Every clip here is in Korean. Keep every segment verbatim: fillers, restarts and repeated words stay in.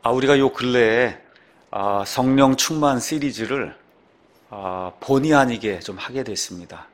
아, 우리가 요 근래에 아, 성령 충만 시리즈를 아, 본의 아니게 좀 하게 됐습니다.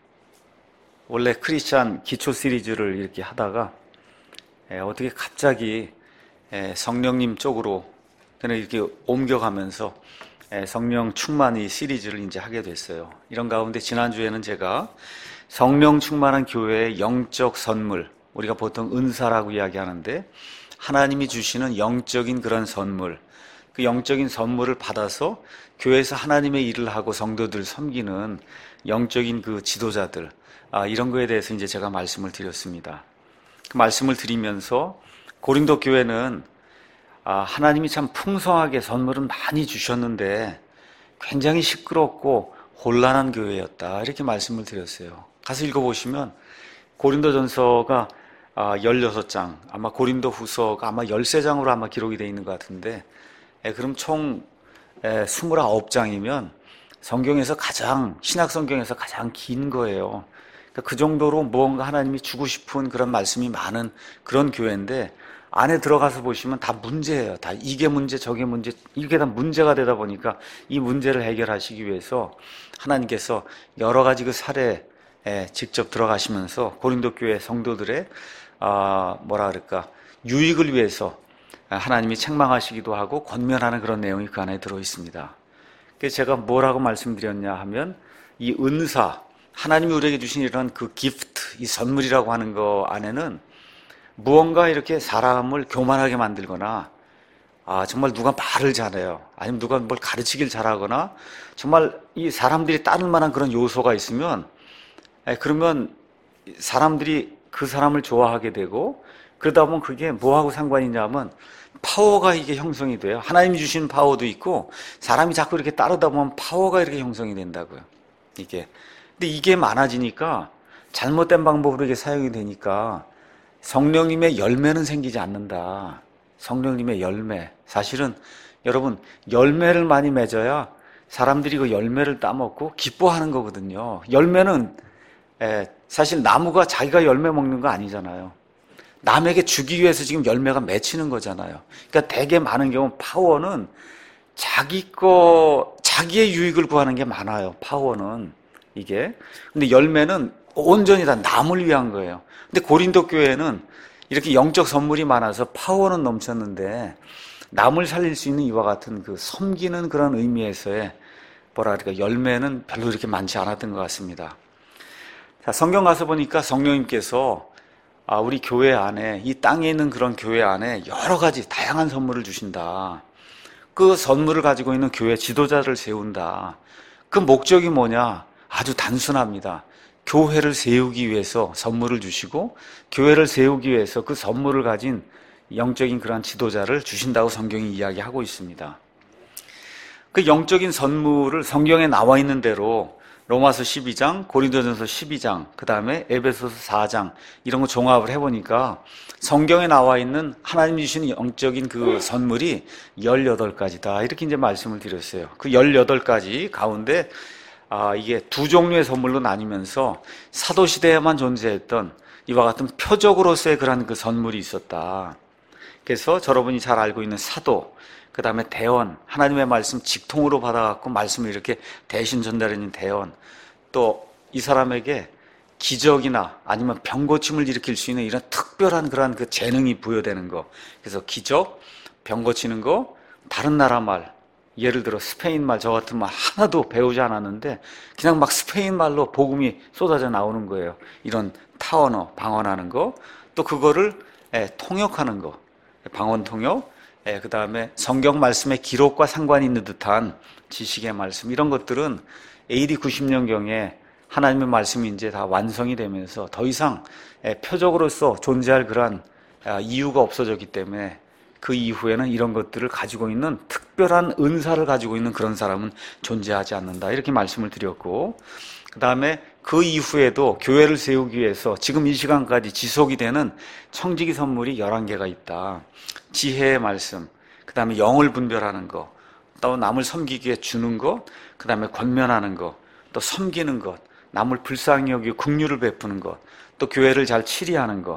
원래 크리스찬 기초 시리즈를 이렇게 하다가 에, 어떻게 갑자기 에, 성령님 쪽으로 그냥 이렇게 옮겨가면서 에, 성령 충만 이 시리즈를 이제 하게 됐어요. 이런 가운데 지난주에는 제가 성령 충만한 교회의 영적 선물, 우리가 보통 은사라고 이야기하는데 하나님이 주시는 영적인 그런 선물, 그 영적인 선물을 받아서 교회에서 하나님의 일을 하고 성도들을 섬기는 영적인 그 지도자들, 아, 이런 거에 대해서 이제 제가 말씀을 드렸습니다. 그 말씀을 드리면서 고린도 교회는 아, 하나님이 참 풍성하게 선물은 많이 주셨는데 굉장히 시끄럽고 혼란한 교회였다, 이렇게 말씀을 드렸어요. 가서 읽어보시면 고린도전서가 열여섯 장, 아마 고린도후서가 아마 열세 장으로 아마 기록이 되어 있는 것 같은데, 예, 그럼 총 예, 이십구 장이면 성경에서 가장, 신약 성경에서 가장 긴 거예요. 그러니까 그 정도로 무언가 하나님이 주고 싶은 그런 말씀이 많은 그런 교회인데, 안에 들어가서 보시면 다 문제예요. 다 이게 문제, 저게 문제, 이게 다 문제가 되다 보니까 이 문제를 해결하시기 위해서 하나님께서 여러 가지 그 사례에 직접 들어가시면서 고린도 교회 성도들의 아, 뭐라 그럴까, 유익을 위해서 하나님이 책망하시기도 하고 권면하는 그런 내용이 그 안에 들어 있습니다. 그래서 제가 뭐라고 말씀드렸냐 하면, 이 은사, 하나님이 우리에게 주신 이런 그 기프트, 이 선물이라고 하는 거 안에는 무언가 이렇게 사람을 교만하게 만들거나, 아, 정말 누가 말을 잘해요, 아니면 누가 뭘 가르치길 잘하거나, 정말 이 사람들이 따를 만한 그런 요소가 있으면, 그러면 사람들이 그 사람을 좋아하게 되고, 그러다 보면 그게 뭐하고 상관이 있냐면 파워가 이게 형성이 돼요. 하나님이 주신 파워도 있고, 사람이 자꾸 이렇게 따르다 보면 파워가 이렇게 형성이 된다고요, 이게. 근데 이게 많아지니까, 잘못된 방법으로 이게 사용이 되니까 성령님의 열매는 생기지 않는다. 성령님의 열매. 사실은 여러분, 열매를 많이 맺어야 사람들이 그 열매를 따먹고 기뻐하는 거거든요. 열매는 에, 사실 나무가 자기가 열매 먹는 거 아니잖아요. 남에게 주기 위해서 지금 열매가 맺히는 거잖아요. 그러니까 되게 많은 경우 파워는 자기 거, 자기의 유익을 구하는 게 많아요, 파워는 이게. 근데 열매는 온전히 다 남을 위한 거예요. 근데 고린도 교회는 이렇게 영적 선물이 많아서 파워는 넘쳤는데 남을 살릴 수 있는 이와 같은 그 섬기는 그런 의미에서의 뭐라 그럴까, 열매는 별로 이렇게 많지 않았던 것 같습니다. 자, 성경 가서 보니까 성령님께서 아, 우리 교회 안에, 이 땅에 있는 그런 교회 안에 여러 가지 다양한 선물을 주신다. 그 선물을 가지고 있는 교회 지도자를 세운다. 그 목적이 뭐냐? 아주 단순합니다. 교회를 세우기 위해서 선물을 주시고, 교회를 세우기 위해서 그 선물을 가진 영적인 그러한 지도자를 주신다고 성경이 이야기하고 있습니다. 그 영적인 선물을 성경에 나와 있는 대로 로마서 십이 장, 고린도전서 십이 장, 그 다음에 에베소서 사 장, 이런 거 종합을 해보니까 성경에 나와 있는 하나님이 주시는 영적인 그 선물이 열여덟 가지다, 이렇게 이제 말씀을 드렸어요. 그 열여덟 가지 가운데 아, 이게 두 종류의 선물로 나뉘면서 사도시대에만 존재했던 이와 같은 표적으로서의 그런 그 선물이 있었다. 그래서 여러분이 잘 알고 있는 사도, 그 다음에 대원, 하나님의 말씀 직통으로 받아갖고 말씀을 이렇게 대신 전달하는 대원, 또 이 사람에게 기적이나 아니면 병고침을 일으킬 수 있는 이런 특별한 그런 그 재능이 부여되는 거. 그래서 기적, 병고치는 거, 다른 나라 말, 예를 들어 스페인 말, 저 같은 말 하나도 배우지 않았는데 그냥 막 스페인 말로 복음이 쏟아져 나오는 거예요. 이런 타언어, 방언하는 거, 또 그거를 예, 통역하는 거, 방언 통역, 예, 그 다음에 성경 말씀의 기록과 상관이 있는 듯한 지식의 말씀, 이런 것들은 에이디 구십 년경에 하나님의 말씀이 이제 다 완성이 되면서 더 이상 예, 표적으로서 존재할 그러한 이유가 없어졌기 때문에 그 이후에는 이런 것들을 가지고 있는 특별한 은사를 가지고 있는 그런 사람은 존재하지 않는다, 이렇게 말씀을 드렸고, 그 다음에 그 이후에도 교회를 세우기 위해서 지금 이 시간까지 지속이 되는 청지기 선물이 열한 개가 있다. 지혜의 말씀, 그 다음에 영을 분별하는 거, 또 남을 섬기기 위해 주는 것, 그 다음에 권면하는 것, 또 섬기는 것, 남을 불쌍히 여기고 긍휼을 베푸는 것, 또 교회를 잘 치리하는 것,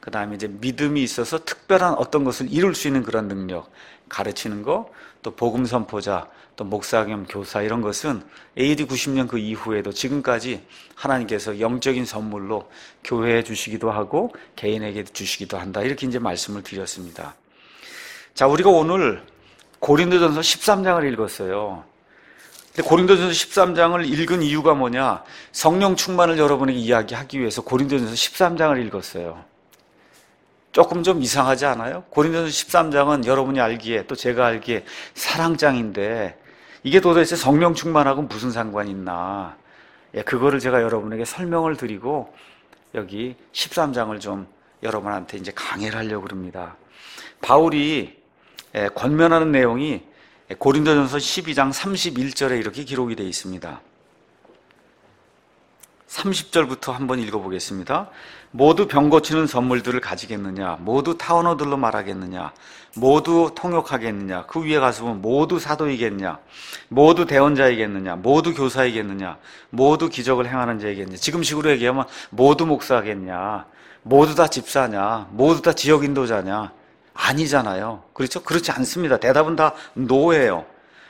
그 다음에 이제 믿음이 있어서 특별한 어떤 것을 이룰 수 있는 그런 능력, 가르치는 거, 또 복음 선포자, 또 목사 겸 교사, 이런 것은 에이디 구십 년 그 이후에도 지금까지 하나님께서 영적인 선물로 교회에 주시기도 하고 개인에게 주시기도 한다, 이렇게 이제 말씀을 드렸습니다. 자, 우리가 오늘 고린도전서 십삼 장을 읽었어요. 근데 고린도전서 십삼 장을 읽은 이유가 뭐냐? 성령 충만을 여러분에게 이야기하기 위해서 고린도전서 십삼 장을 읽었어요. 조금 좀 이상하지 않아요? 고린도전서 십삼 장은 여러분이 알기에, 또 제가 알기에 사랑장인데 이게 도대체 성령 충만하고 무슨 상관이 있나? 예, 그거를 제가 여러분에게 설명을 드리고 여기 십삼 장을 좀 여러분한테 이제 강해를 하려고 합니다. 바울이 예, 권면하는 내용이 고린도전서 십이 장 삼십일 절에 이렇게 기록이 되어 있습니다. 삼십 절부터 한번 읽어보겠습니다. 모두 병 고치는 선물들을 가지겠느냐? 모두 타언어들로 말하겠느냐? 모두 통역하겠느냐? 그 위에 가서 보면 모두 사도이겠냐? 모두 대언자이겠느냐? 모두 교사이겠느냐? 모두 기적을 행하는 자이겠느냐? 지금식으로 얘기하면 모두 목사겠냐? 모두 다 집사냐? 모두 다 지역 인도자냐? 아니잖아요. 그렇죠? 그렇지 않습니다. 대답은 다 노예요.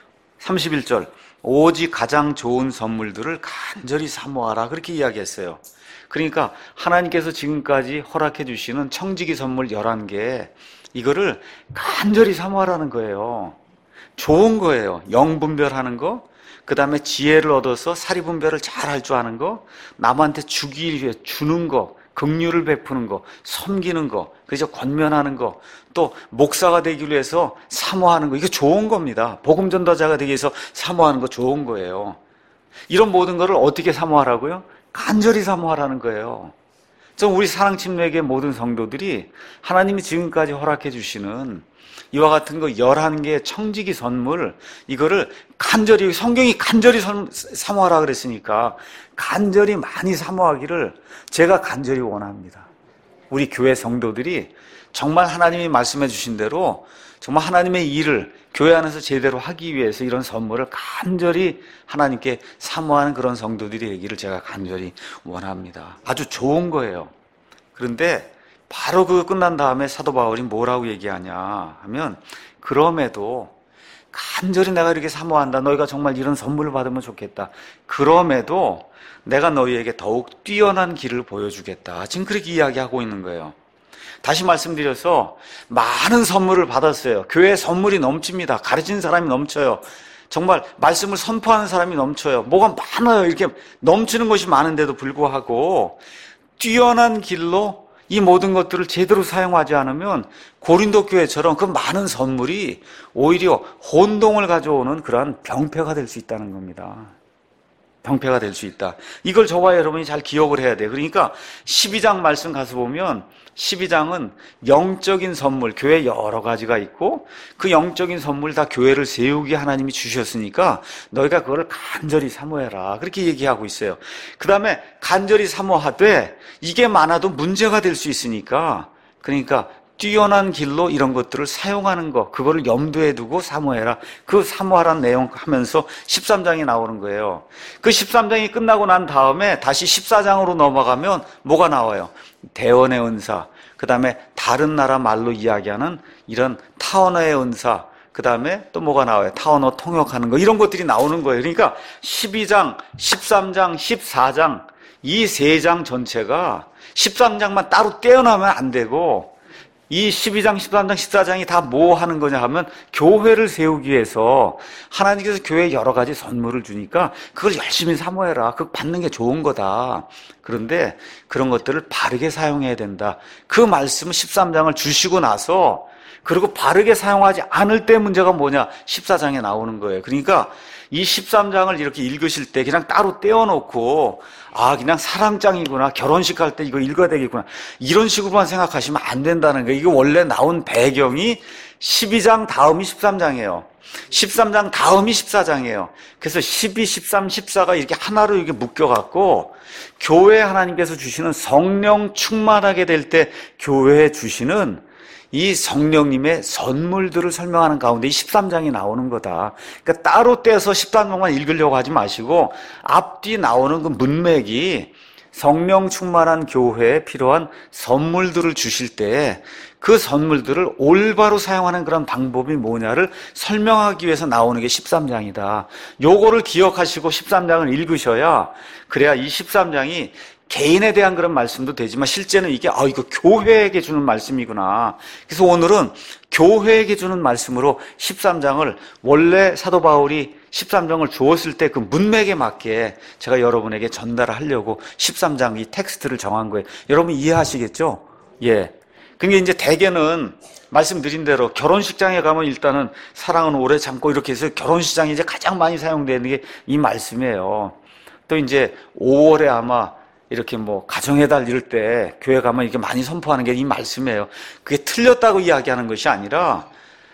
삼십일 절, 오직 가장 좋은 선물들을 간절히 사모하라, 그렇게 이야기했어요. 그러니까 하나님께서 지금까지 허락해 주시는 청지기 선물 열한 개, 이거를 간절히 사모하라는 거예요. 좋은 거예요. 영분별하는 거, 그 다음에 지혜를 얻어서 사리분별을 잘 할 줄 아는 거, 남한테 주기 위해 주는 거, 긍휼을 베푸는 거, 섬기는 거, 그래서 권면하는 거, 또 목사가 되기 위해서 사모하는 거, 이거 좋은 겁니다. 복음 전도자가 되기 위해서 사모하는 거 좋은 거예요. 이런 모든 거를 어떻게 사모하라고요? 간절히 사모하라는 거예요. 좀 우리 사랑침례교회 모든 성도들이 하나님이 지금까지 허락해 주시는 이와 같은 거 열한 개의 청지기 선물, 이거를 간절히, 성경이 간절히 사모하라 그랬으니까 간절히 많이 사모하기를 제가 간절히 원합니다. 우리 교회 성도들이 정말 하나님이 말씀해 주신 대로 정말 하나님의 일을 교회 안에서 제대로 하기 위해서 이런 선물을 간절히 하나님께 사모하는 그런 성도들이 되기를 제가 간절히 원합니다. 아주 좋은 거예요. 그런데 바로 그 끝난 다음에 사도 바울이 뭐라고 얘기하냐 하면, 그럼에도 간절히 내가 이렇게 사모한다, 너희가 정말 이런 선물을 받으면 좋겠다, 그럼에도 내가 너희에게 더욱 뛰어난 길을 보여주겠다, 지금 그렇게 이야기하고 있는 거예요. 다시 말씀드려서 많은 선물을 받았어요. 교회에 선물이 넘칩니다. 가르치는 사람이 넘쳐요. 정말 말씀을 선포하는 사람이 넘쳐요. 뭐가 많아요. 이렇게 넘치는 것이 많은데도 불구하고 뛰어난 길로 이 모든 것들을 제대로 사용하지 않으면 고린도 교회처럼 그 많은 선물이 오히려 혼동을 가져오는 그러한 병폐가 될 수 있다는 겁니다. 병폐가 될 수 있다. 이걸 저와 여러분이 잘 기억을 해야 돼요. 그러니까 십이 장 말씀 가서 보면 십이 장은 영적인 선물, 교회 여러 가지가 있고 그 영적인 선물 다 교회를 세우기 하나님이 주셨으니까 너희가 그걸 간절히 사모해라, 그렇게 얘기하고 있어요. 그 다음에 간절히 사모하되 이게 많아도 문제가 될 수 있으니까, 그러니까 뛰어난 길로 이런 것들을 사용하는 거, 그거를 염두에 두고 사모해라, 그 사모하라는 내용 하면서 십삼 장이 나오는 거예요. 그 십삼 장이 끝나고 난 다음에 다시 십사 장으로 넘어가면 뭐가 나와요? 대언의 은사, 그 다음에 다른 나라 말로 이야기하는 이런 타언어의 은사, 그 다음에 또 뭐가 나와요? 타언어 통역하는 거, 이런 것들이 나오는 거예요. 그러니까 십이 장, 십삼 장, 십사 장, 이 세 장 전체가 십삼 장만 따로 떼어나면 안 되고, 이 십이 장, 십삼 장, 십사 장이 다 뭐 하는 거냐 하면 교회를 세우기 위해서 하나님께서 교회에 여러 가지 선물을 주니까 그걸 열심히 사모해라, 그거 받는 게 좋은 거다. 그런데 그런 것들을 바르게 사용해야 된다. 그 말씀은 십삼 장을 주시고 나서, 그리고 바르게 사용하지 않을 때 문제가 뭐냐, 십사 장에 나오는 거예요. 그러니까 이 십삼 장을 이렇게 읽으실 때 그냥 따로 떼어놓고, 아, 그냥 사랑장이구나, 결혼식 할 때 이거 읽어야 되겠구나, 이런 식으로만 생각하시면 안 된다는 거예요. 이게 원래 나온 배경이 십이 장 다음이 십삼 장이에요. 십삼 장 다음이 십사 장이에요. 그래서 십이, 십삼, 십사가 이렇게 하나로 이렇게 묶여갖고 교회 하나님께서 주시는 성령 충만하게 될 때 교회에 주시는 이 성령님의 선물들을 설명하는 가운데 이 십삼 장이 나오는 거다. 그러니까 따로 떼서 십삼 장만 읽으려고 하지 마시고 앞뒤 나오는 그 문맥이 성령 충만한 교회에 필요한 선물들을 주실 때 그 선물들을 올바로 사용하는 그런 방법이 뭐냐를 설명하기 위해서 나오는 게 십삼 장이다. 요거를 기억하시고 십삼 장을 읽으셔야, 그래야 이 십삼 장이 개인에 대한 그런 말씀도 되지만 실제는 이게 아 이거 교회에게 주는 말씀이구나. 그래서 오늘은 교회에게 주는 말씀으로 십삼 장을, 원래 사도 바울이 십삼 장을 주었을 때 그 문맥에 맞게 제가 여러분에게 전달을 하려고 십삼 장 이 텍스트를 정한 거예요. 여러분 이해하시겠죠? 예. 그게 이제 대개는 말씀드린 대로 결혼식장에 가면 일단은 사랑은 오래 참고 이렇게 해서 결혼식장에 이제 가장 많이 사용되는 게 이 말씀이에요. 또 이제 오월에 아마 이렇게 뭐 가정의 달 이럴 때 교회 가면 이렇게 많이 선포하는 게 이 말씀이에요. 그게 틀렸다고 이야기하는 것이 아니라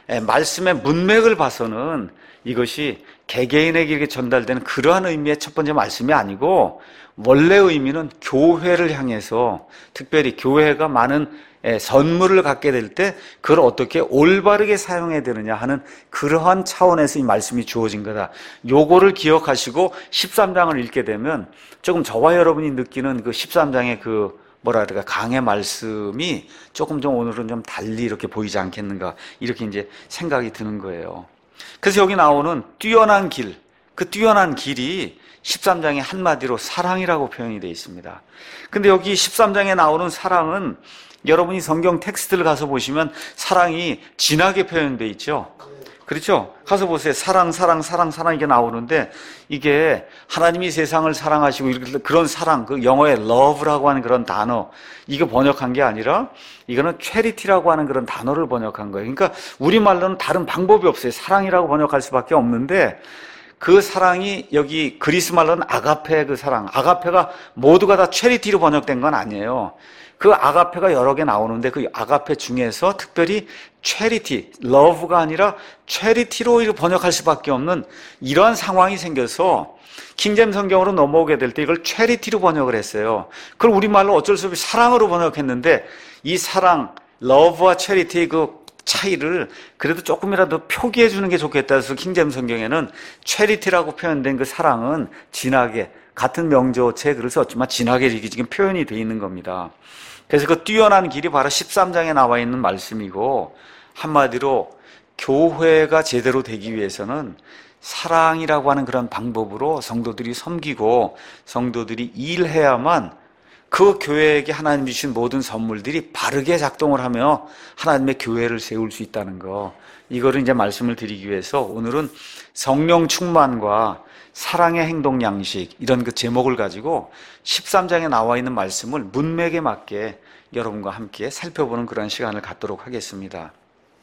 말씀의 문맥을 봐서는 이것이 개개인에게 이렇게 전달되는 그러한 의미의 첫 번째 말씀이 아니고, 원래 의미는 교회를 향해서, 특별히 교회가 많은 선물을 갖게 될 때 그걸 어떻게 올바르게 사용해야 되느냐 하는 그러한 차원에서 이 말씀이 주어진 거다. 요거를 기억하시고 십삼 장을 읽게 되면 조금 저와 여러분이 느끼는 그 십삼 장의 그 뭐라 그럴까 강의 말씀이 조금 좀 오늘은 좀 달리 이렇게 보이지 않겠는가, 이렇게 이제 생각이 드는 거예요. 그래서 여기 나오는 뛰어난 길, 그 뛰어난 길이 십삼 장의 한마디로 사랑이라고 표현이 되어 있습니다. 근데 여기 십삼 장에 나오는 사랑은 여러분이 성경 텍스트를 가서 보시면 사랑이 진하게 표현되어 있죠. 그렇죠? 가서 보세요. 사랑, 사랑, 사랑, 사랑 이게 나오는데, 이게 하나님이 세상을 사랑하시고 이렇게 그런 사랑, 그 영어의 love라고 하는 그런 단어, 이거 번역한 게 아니라 이거는 charity라고 하는 그런 단어를 번역한 거예요. 그러니까 우리말로는 다른 방법이 없어요. 사랑이라고 번역할 수밖에 없는데, 그 사랑이 여기 그리스 말로는 아가페, 그 사랑, 아가페가 모두가 다 charity로 번역된 건 아니에요. 그 아가페가 여러 개 나오는데 그 아가페 중에서 특별히 charity, love가 아니라 charity로 번역할 수밖에 없는 이러한 상황이 생겨서 킹제임 성경으로 넘어오게 될 때 이걸 charity로 번역을 했어요. 그걸 우리말로 어쩔 수 없이 사랑으로 번역했는데, 이 사랑, love와 charity의 그 차이를 그래도 조금이라도 표기해 주는 게 좋겠다 해서 킹제임 성경에는 charity라고 표현된 그 사랑은 진하게, 같은 명조체 글을 썼지만 진하게 이렇게 지금 표현이 되어 있는 겁니다. 그래서 그 뛰어난 길이 바로 십삼 장에 나와 있는 말씀이고, 한마디로 교회가 제대로 되기 위해서는 사랑이라고 하는 그런 방법으로 성도들이 섬기고 성도들이 일해야만 그 교회에게 하나님이 주신 모든 선물들이 바르게 작동을 하며 하나님의 교회를 세울 수 있다는 거, 이거를 이제 말씀을 드리기 위해서 오늘은 성령 충만과 사랑의 행동 양식, 이런 그 제목을 가지고 십삼 장에 나와 있는 말씀을 문맥에 맞게 여러분과 함께 살펴보는 그런 시간을 갖도록 하겠습니다.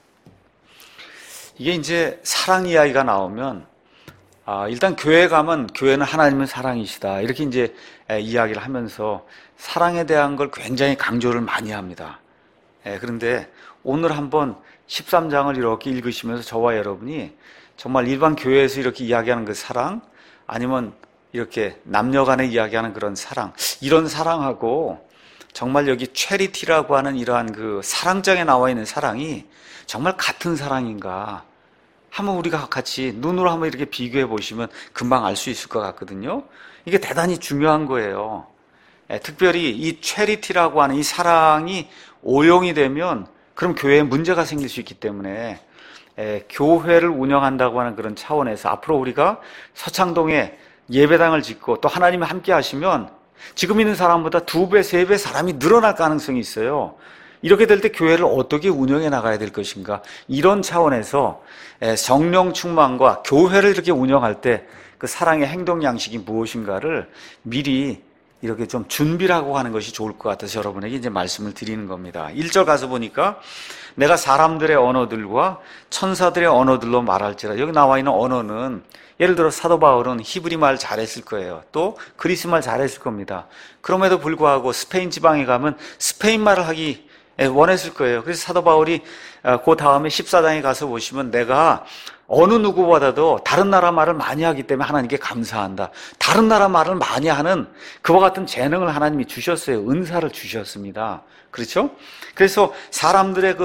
이게 이제 사랑 이야기가 나오면 아, 일단 교회 가면 교회는 하나님은 사랑이시다, 이렇게 이제 이야기를 하면서 사랑에 대한 걸 굉장히 강조를 많이 합니다. 예, 그런데 오늘 한번 십삼 장을 이렇게 읽으시면서 저와 여러분이 정말 일반 교회에서 이렇게 이야기하는 그 사랑, 아니면 이렇게 남녀 간에 이야기하는 그런 사랑, 이런 사랑하고 정말 여기 charity라고 하는 이러한 그 사랑장에 나와 있는 사랑이 정말 같은 사랑인가 한번 우리가 같이 눈으로 한번 이렇게 비교해 보시면 금방 알 수 있을 것 같거든요. 이게 대단히 중요한 거예요. 예, 특별히 이 charity라고 하는 이 사랑이 오용이 되면 그럼 교회에 문제가 생길 수 있기 때문에 에, 교회를 운영한다고 하는 그런 차원에서 앞으로 우리가 서창동에 예배당을 짓고 또 하나님이 함께 하시면 지금 있는 사람보다 두 배, 세 배 사람이 늘어날 가능성이 있어요. 이렇게 될 때 교회를 어떻게 운영해 나가야 될 것인가, 이런 차원에서 에, 성령 충만과 교회를 이렇게 운영할 때 그 사랑의 행동 양식이 무엇인가를 미리 이렇게 좀 준비를 하고 하는 것이 좋을 것 같아서 여러분에게 이제 말씀을 드리는 겁니다. 일 절 가서 보니까 내가 사람들의 언어들과 천사들의 언어들로 말할지라, 여기 나와 있는 언어는 예를 들어 사도 바울은 히브리 말 잘했을 거예요. 또 그리스 말 잘했을 겁니다. 그럼에도 불구하고 스페인 지방에 가면 스페인 말을 하기 원했을 거예요. 그래서 사도 바울이 그 다음에 십사 장에 가서 보시면 내가 어느 누구보다도 다른 나라 말을 많이 하기 때문에 하나님께 감사한다, 다른 나라 말을 많이 하는 그와 같은 재능을 하나님이 주셨어요. 은사를 주셨습니다. 그렇죠? 그래서 사람들의 그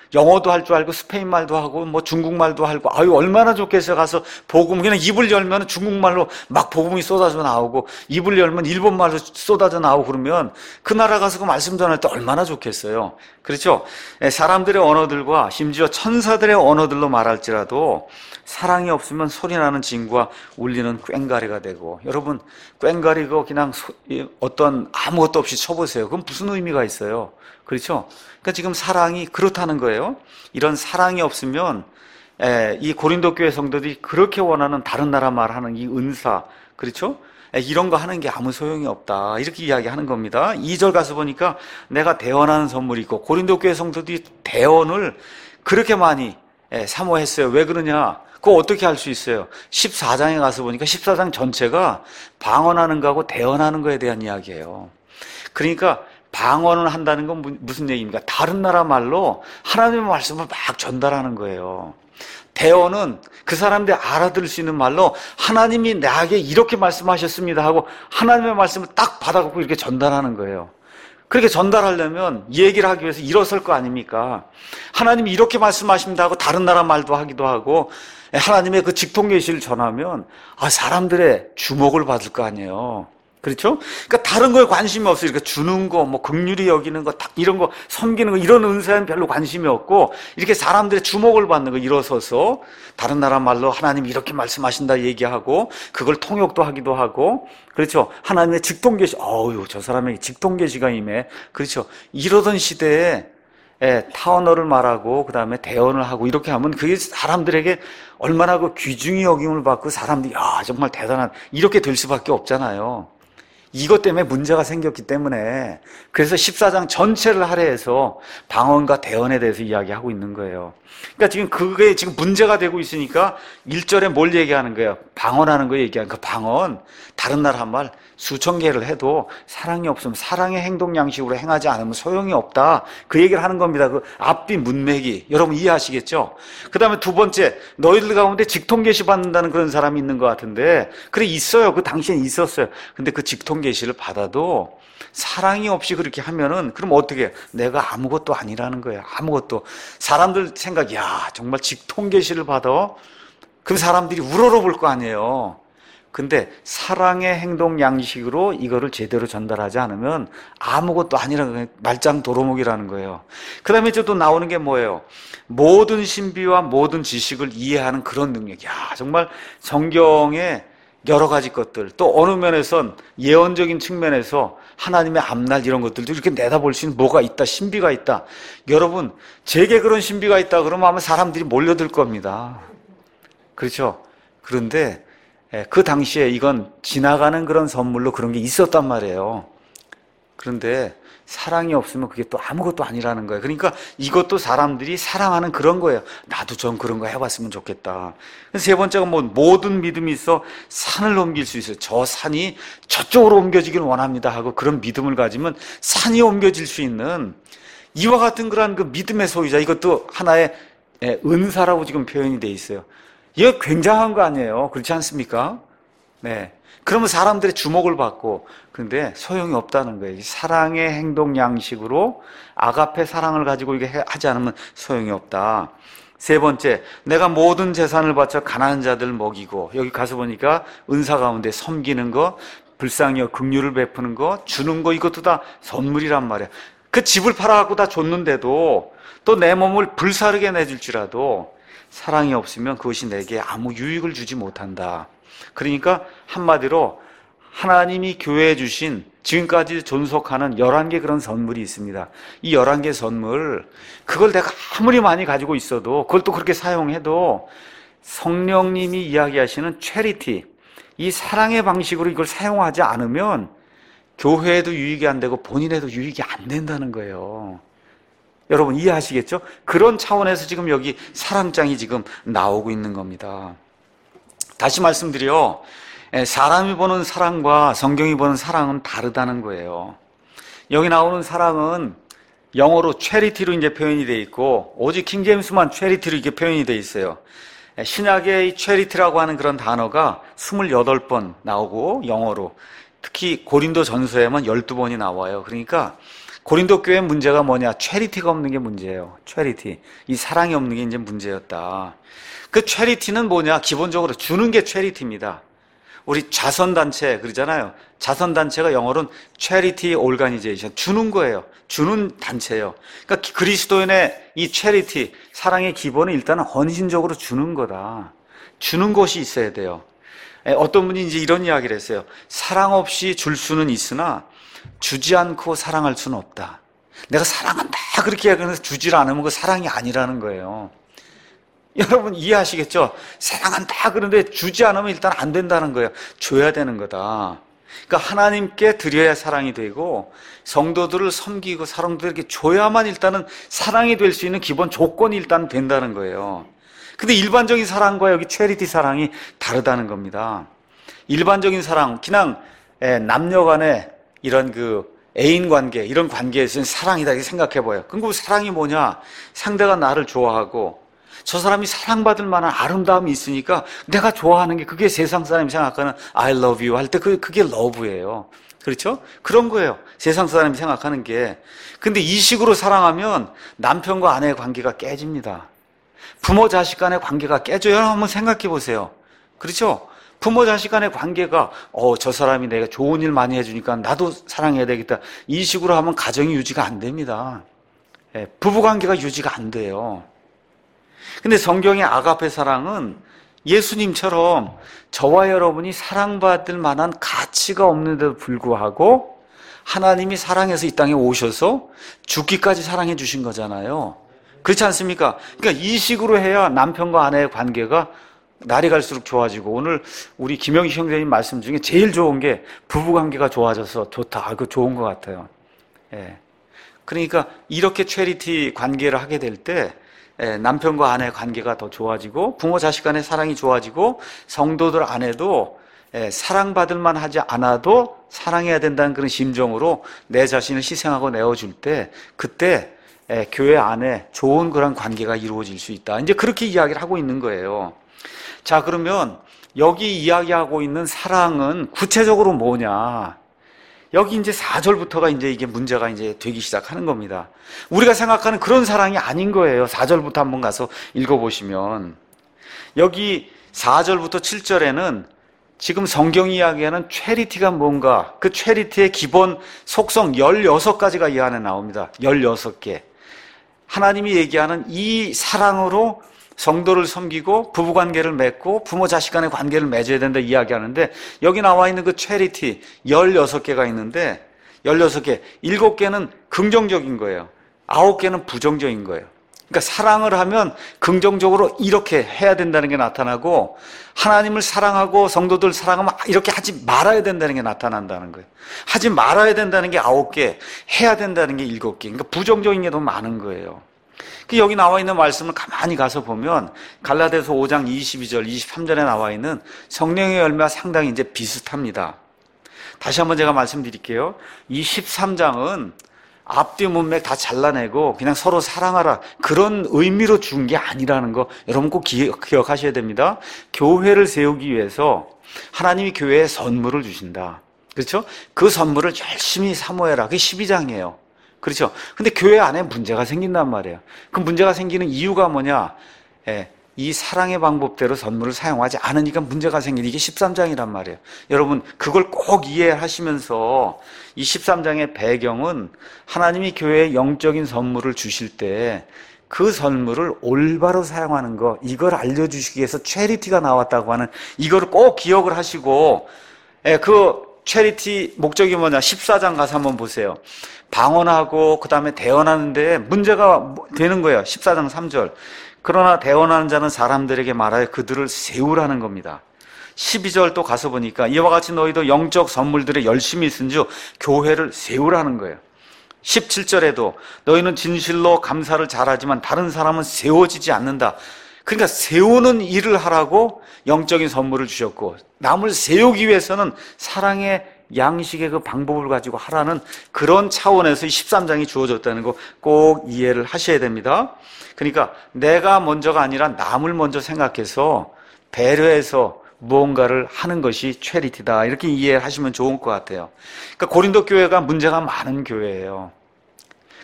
영어도 할 줄 알고 스페인말도 하고 뭐 중국말도 하고 아유 얼마나 좋겠어요. 가서 복음 그냥 입을 열면 중국말로 막 복음이 쏟아져 나오고 입을 열면 일본말로 쏟아져 나오고 그러면 그 나라 가서 그 말씀 전할 때 얼마나 좋겠어요. 그렇죠? 사람들의 언어들과 심지어 천사들의 언어들로 말할지라도 사랑이 없으면 소리나는 징과 울리는 꽹과리가 되고, 여러분 꽹과리가 그냥 소, 어떤 아무것도 없이 쳐보세요. 그럼 무슨 의미가 있어요? 그렇죠? 그러니까 지금 사랑이 그렇다는 거예요. 이런 사랑이 없으면 에, 이 고린도 교회 성도들이 그렇게 원하는 다른 나라 말하는 이 은사, 그렇죠? 에, 이런 거 하는 게 아무 소용이 없다, 이렇게 이야기하는 겁니다. 이 절 가서 보니까 내가 대언하는 선물이 있고, 고린도 교회 성도들이 대언을 그렇게 많이 에, 사모했어요. 왜 그러냐? 그거 어떻게 할 수 있어요? 십사 장에 가서 보니까 십사 장 전체가 방언하는 거하고 대언하는 거에 대한 이야기예요. 그러니까 방언을 한다는 건 무슨 얘기입니까? 다른 나라 말로 하나님의 말씀을 막 전달하는 거예요. 대언은 그 사람들이 알아들을 수 있는 말로 하나님이 나에게 이렇게 말씀하셨습니다 하고 하나님의 말씀을 딱 받아갖고 이렇게 전달하는 거예요. 그렇게 전달하려면 얘기를 하기 위해서 일어설 거 아닙니까? 하나님이 이렇게 말씀하십니다 하고 다른 나라 말도 하기도 하고 하나님의 그 직통계시를 전하면 아 사람들의 주목을 받을 거 아니에요. 그렇죠? 그러니까 다른 거에 관심이 없어요. 이렇게 주는 거, 뭐 긍휼히 여기는 거, 이런 거 섬기는 거, 이런 은사에는 별로 관심이 없고, 이렇게 사람들의 주목을 받는 거, 일어서서 다른 나라 말로 하나님 이렇게 말씀하신다 얘기하고, 그걸 통역도 하기도 하고, 그렇죠? 하나님의 직통계시, 어유 저 사람에게 직통계시가 임해, 그렇죠? 이러던 시대에 예, 타언어를 말하고 그 다음에 대언을 하고 이렇게 하면 그게 사람들에게 얼마나 그 귀중히 여김을 받고 사람들이 야 정말 대단한 이렇게 될 수밖에 없잖아요. 이것 때문에 문제가 생겼기 때문에 그래서 십사 장 전체를 할애해서 방언과 대언에 대해서 이야기하고 있는 거예요. 그러니까 지금 그게 지금 문제가 되고 있으니까 일 절에 뭘 얘기하는 거예요? 방언하는 거 얘기하는 그 방언 다른 나라 말 수천 개를 해도 사랑이 없으면 사랑의 행동 양식으로 행하지 않으면 소용이 없다. 그 얘기를 하는 겁니다. 그 앞뒤 문맥이 여러분 이해하시겠죠? 그 다음에 두 번째 너희들 가운데 직통계시 받는다는 그런 사람이 있는 것 같은데 그래 있어요. 그 당시엔 있었어요. 근데 그 직통계시를 받아도 사랑이 없이 그렇게 하면은 그럼 어떻게 해요? 내가 아무것도 아니라는 거예요. 아무것도. 사람들 생각 야 정말 직통계시를 받아? 그럼 사람들이 우러러 볼 거 아니에요. 근데 사랑의 행동 양식으로 이거를 제대로 전달하지 않으면 아무것도 아니라는 거예요. 말짱 도루묵이라는 거예요. 그 다음에 또 나오는 게 뭐예요? 모든 신비와 모든 지식을 이해하는 그런 능력. 야 정말 성경의 여러 가지 것들, 또 어느 면에선 예언적인 측면에서 하나님의 앞날 이런 것들도 이렇게 내다볼 수 있는 뭐가 있다, 신비가 있다. 여러분 제게 그런 신비가 있다 그러면 아마 사람들이 몰려들 겁니다. 그렇죠? 그런데 그 당시에 이건 지나가는 그런 선물로 그런 게 있었단 말이에요. 그런데 사랑이 없으면 그게 또 아무것도 아니라는 거예요. 그러니까 이것도 사람들이 사랑하는 그런 거예요. 나도 좀 그런 거 해봤으면 좋겠다. 세 번째가 뭐 모든 믿음이 있어 산을 옮길 수 있어요. 저 산이 저쪽으로 옮겨지길 원합니다 하고 그런 믿음을 가지면 산이 옮겨질 수 있는 이와 같은 그런 그 믿음의 소유자, 이것도 하나의 은사라고 지금 표현이 돼 있어요. 이거 굉장한 거 아니에요. 그렇지 않습니까? 네. 그러면 사람들의 주목을 받고, 그런데 소용이 없다는 거예요. 사랑의 행동 양식으로 아가페 사랑을 가지고 이게 하지 않으면 소용이 없다. 세 번째, 내가 모든 재산을 바쳐 가난한 자들 먹이고, 여기 가서 보니까 은사 가운데 섬기는 거, 불쌍히 긍휼을 베푸는 거, 주는 거, 이것도 다 선물이란 말이에요. 그 집을 팔아갖고 다 줬는데도 또 내 몸을 불사르게 내줄지라도 사랑이 없으면 그것이 내게 아무 유익을 주지 못한다. 그러니까 한마디로 하나님이 교회에 주신 지금까지 존속하는 열한 개 그런 선물이 있습니다. 이 열한 개 선물, 그걸 내가 아무리 많이 가지고 있어도 그걸 또 그렇게 사용해도 성령님이 이야기하시는 체리티, 이 사랑의 방식으로 이걸 사용하지 않으면 교회에도 유익이 안 되고 본인에도 유익이 안 된다는 거예요. 여러분 이해하시겠죠? 그런 차원에서 지금 여기 사랑장이 지금 나오고 있는 겁니다. 다시 말씀드려, 사람이 보는 사랑과 성경이 보는 사랑은 다르다는 거예요. 여기 나오는 사랑은 영어로 charity로 이제 표현이 되어 있고, 오직 킹제임스만 charity로 이렇게 표현이 되어 있어요. 신약의 이 charity라고 하는 그런 단어가 스물여덟 번 나오고, 영어로. 특히 고린도 전서에만 열두 번이 나와요. 그러니까 고린도 교회 문제가 뭐냐? 체리티가 없는 게 문제예요. 체리티. 이 사랑이 없는 게 이제 문제였다. 그 체리티는 뭐냐? 기본적으로 주는 게 체리티입니다. 우리 자선단체 그러잖아요. 자선단체가 영어로는 Charity Organization, 주는 거예요. 주는 단체예요. 그러니까 그리스도인의 이 체리티, 사랑의 기본은 일단은 헌신적으로 주는 거다. 주는 것이 있어야 돼요. 어떤 분이 이제 이런 이야기를 했어요. 사랑 없이 줄 수는 있으나 주지 않고 사랑할 수는 없다. 내가 사랑한다 그렇게 얘기해서 주질 않으면 그 사랑이 아니라는 거예요. 여러분 이해하시겠죠? 사랑한다 그런데 주지 않으면 일단 안 된다는 거예요. 줘야 되는 거다. 그러니까 하나님께 드려야 사랑이 되고 성도들을 섬기고 사람들에게 줘야만 일단은 사랑이 될 수 있는 기본 조건이 일단 된다는 거예요. 근데 일반적인 사랑과 여기 체리티 사랑이 다르다는 겁니다. 일반적인 사랑, 그냥 남녀 간의 이런 그 애인 관계, 이런 관계에서는 사랑이다 이렇게 생각해 봐요. 그럼 사랑이 뭐냐? 상대가 나를 좋아하고 저 사람이 사랑받을 만한 아름다움이 있으니까 내가 좋아하는 게 그게 세상 사람이 생각하는 I love you 할 때 그게 러브예요. 그렇죠? 그런 거예요. 세상 사람이 생각하는 게. 근데 이 식으로 사랑하면 남편과 아내의 관계가 깨집니다. 부모 자식 간의 관계가 깨져요. 한번 생각해 보세요. 그렇죠? 부모 자식 간의 관계가 어, 저 사람이 내가 좋은 일 많이 해주니까 나도 사랑해야 되겠다. 이 식으로 하면 가정이 유지가 안 됩니다. 예, 부부 관계가 유지가 안 돼요. 근데 성경의 아가페 사랑은 예수님처럼 저와 여러분이 사랑받을 만한 가치가 없는데도 불구하고 하나님이 사랑해서 이 땅에 오셔서 죽기까지 사랑해 주신 거잖아요. 그렇지 않습니까? 그러니까 이 식으로 해야 남편과 아내의 관계가 날이 갈수록 좋아지고, 오늘 우리 김영희 형제님 말씀 중에 제일 좋은 게 부부관계가 좋아져서 좋다. 그거 좋은 것 같아요. 예. 그러니까 이렇게 체리티 관계를 하게 될 때 남편과 아내의 관계가 더 좋아지고 부모 자식 간의 사랑이 좋아지고 성도들 안에도 사랑받을 만하지 않아도 사랑해야 된다는 그런 심정으로 내 자신을 희생하고 내어줄 때 그때 교회 안에 좋은 그런 관계가 이루어질 수 있다. 이제 그렇게 이야기를 하고 있는 거예요. 자, 그러면 여기 이야기하고 있는 사랑은 구체적으로 뭐냐? 여기 이제 사 절부터가 이제 이게 문제가 이제 되기 시작하는 겁니다. 우리가 생각하는 그런 사랑이 아닌 거예요. 사 절부터 한번 가서 읽어보시면. 여기 사 절부터 칠 절에는 지금 성경이 이야기하는 체리티가 뭔가, 그 체리티의 기본 속성 열여섯 가지가 이 안에 나옵니다. 열여섯 개. 하나님이 얘기하는 이 사랑으로 성도를 섬기고 부부관계를 맺고 부모 자식 간의 관계를 맺어야 된다 이야기하는데, 여기 나와 있는 그 체리티 열여섯 개가 있는데 열여섯 개, 일곱 개는 긍정적인 거예요. 아홉 개는 부정적인 거예요. 그러니까 사랑을 하면 긍정적으로 이렇게 해야 된다는 게 나타나고, 하나님을 사랑하고 성도들 사랑하면 이렇게 하지 말아야 된다는 게 나타난다는 거예요. 하지 말아야 된다는 게 아홉 개, 해야 된다는 게 일곱 개. 그러니까 부정적인 게 더 많은 거예요. 여기 나와 있는 말씀을 가만히 가서 보면 갈라디아서 오 장 이십이 절, 이십삼 절에 나와 있는 성령의 열매와 상당히 이제 비슷합니다. 다시 한번 제가 말씀드릴게요. 이 십삼 장은 앞뒤 문맥 다 잘라내고 그냥 서로 사랑하라 그런 의미로 준 게 아니라는 거 여러분 꼭 기억, 기억하셔야 됩니다. 교회를 세우기 위해서 하나님이 교회에 선물을 주신다. 그렇죠? 그 선물을 열심히 사모해라. 그게 십이 장이에요. 그렇죠? 근데 교회 안에 문제가 생긴단 말이에요. 그 문제가 생기는 이유가 뭐냐? 예, 이 사랑의 방법대로 선물을 사용하지 않으니까 문제가 생기는 이게 십삼 장이란 말이에요. 여러분 그걸 꼭 이해하시면서 이 십삼 장의 배경은 하나님이 교회에 영적인 선물을 주실 때 그 선물을 올바로 사용하는 거, 이걸 알려주시기 위해서 체리티가 나왔다고 하는 이거를 꼭 기억을 하시고, 예, 그 체리티 목적이 뭐냐? 십사 장 가서 한번 보세요. 방언하고 그 다음에 대언하는데 문제가 되는 거예요. 십사 장 삼 절. 그러나 대언하는 자는 사람들에게 말하여 그들을 세우라는 겁니다. 십이 절 또 가서 보니까 이와 같이 너희도 영적 선물들에 열심히 쓴즉 교회를 세우라는 거예요. 십칠 절에도 너희는 진실로 감사를 잘하지만 다른 사람은 세워지지 않는다. 그러니까 세우는 일을 하라고 영적인 선물을 주셨고, 남을 세우기 위해서는 사랑의 양식의 그 방법을 가지고 하라는 그런 차원에서 이 십삼 장이 주어졌다는 거 꼭 이해를 하셔야 됩니다. 그러니까 내가 먼저가 아니라 남을 먼저 생각해서 배려해서 무언가를 하는 것이 체리티다. 이렇게 이해하시면 좋을 것 같아요. 그러니까 고린도 교회가 문제가 많은 교회예요.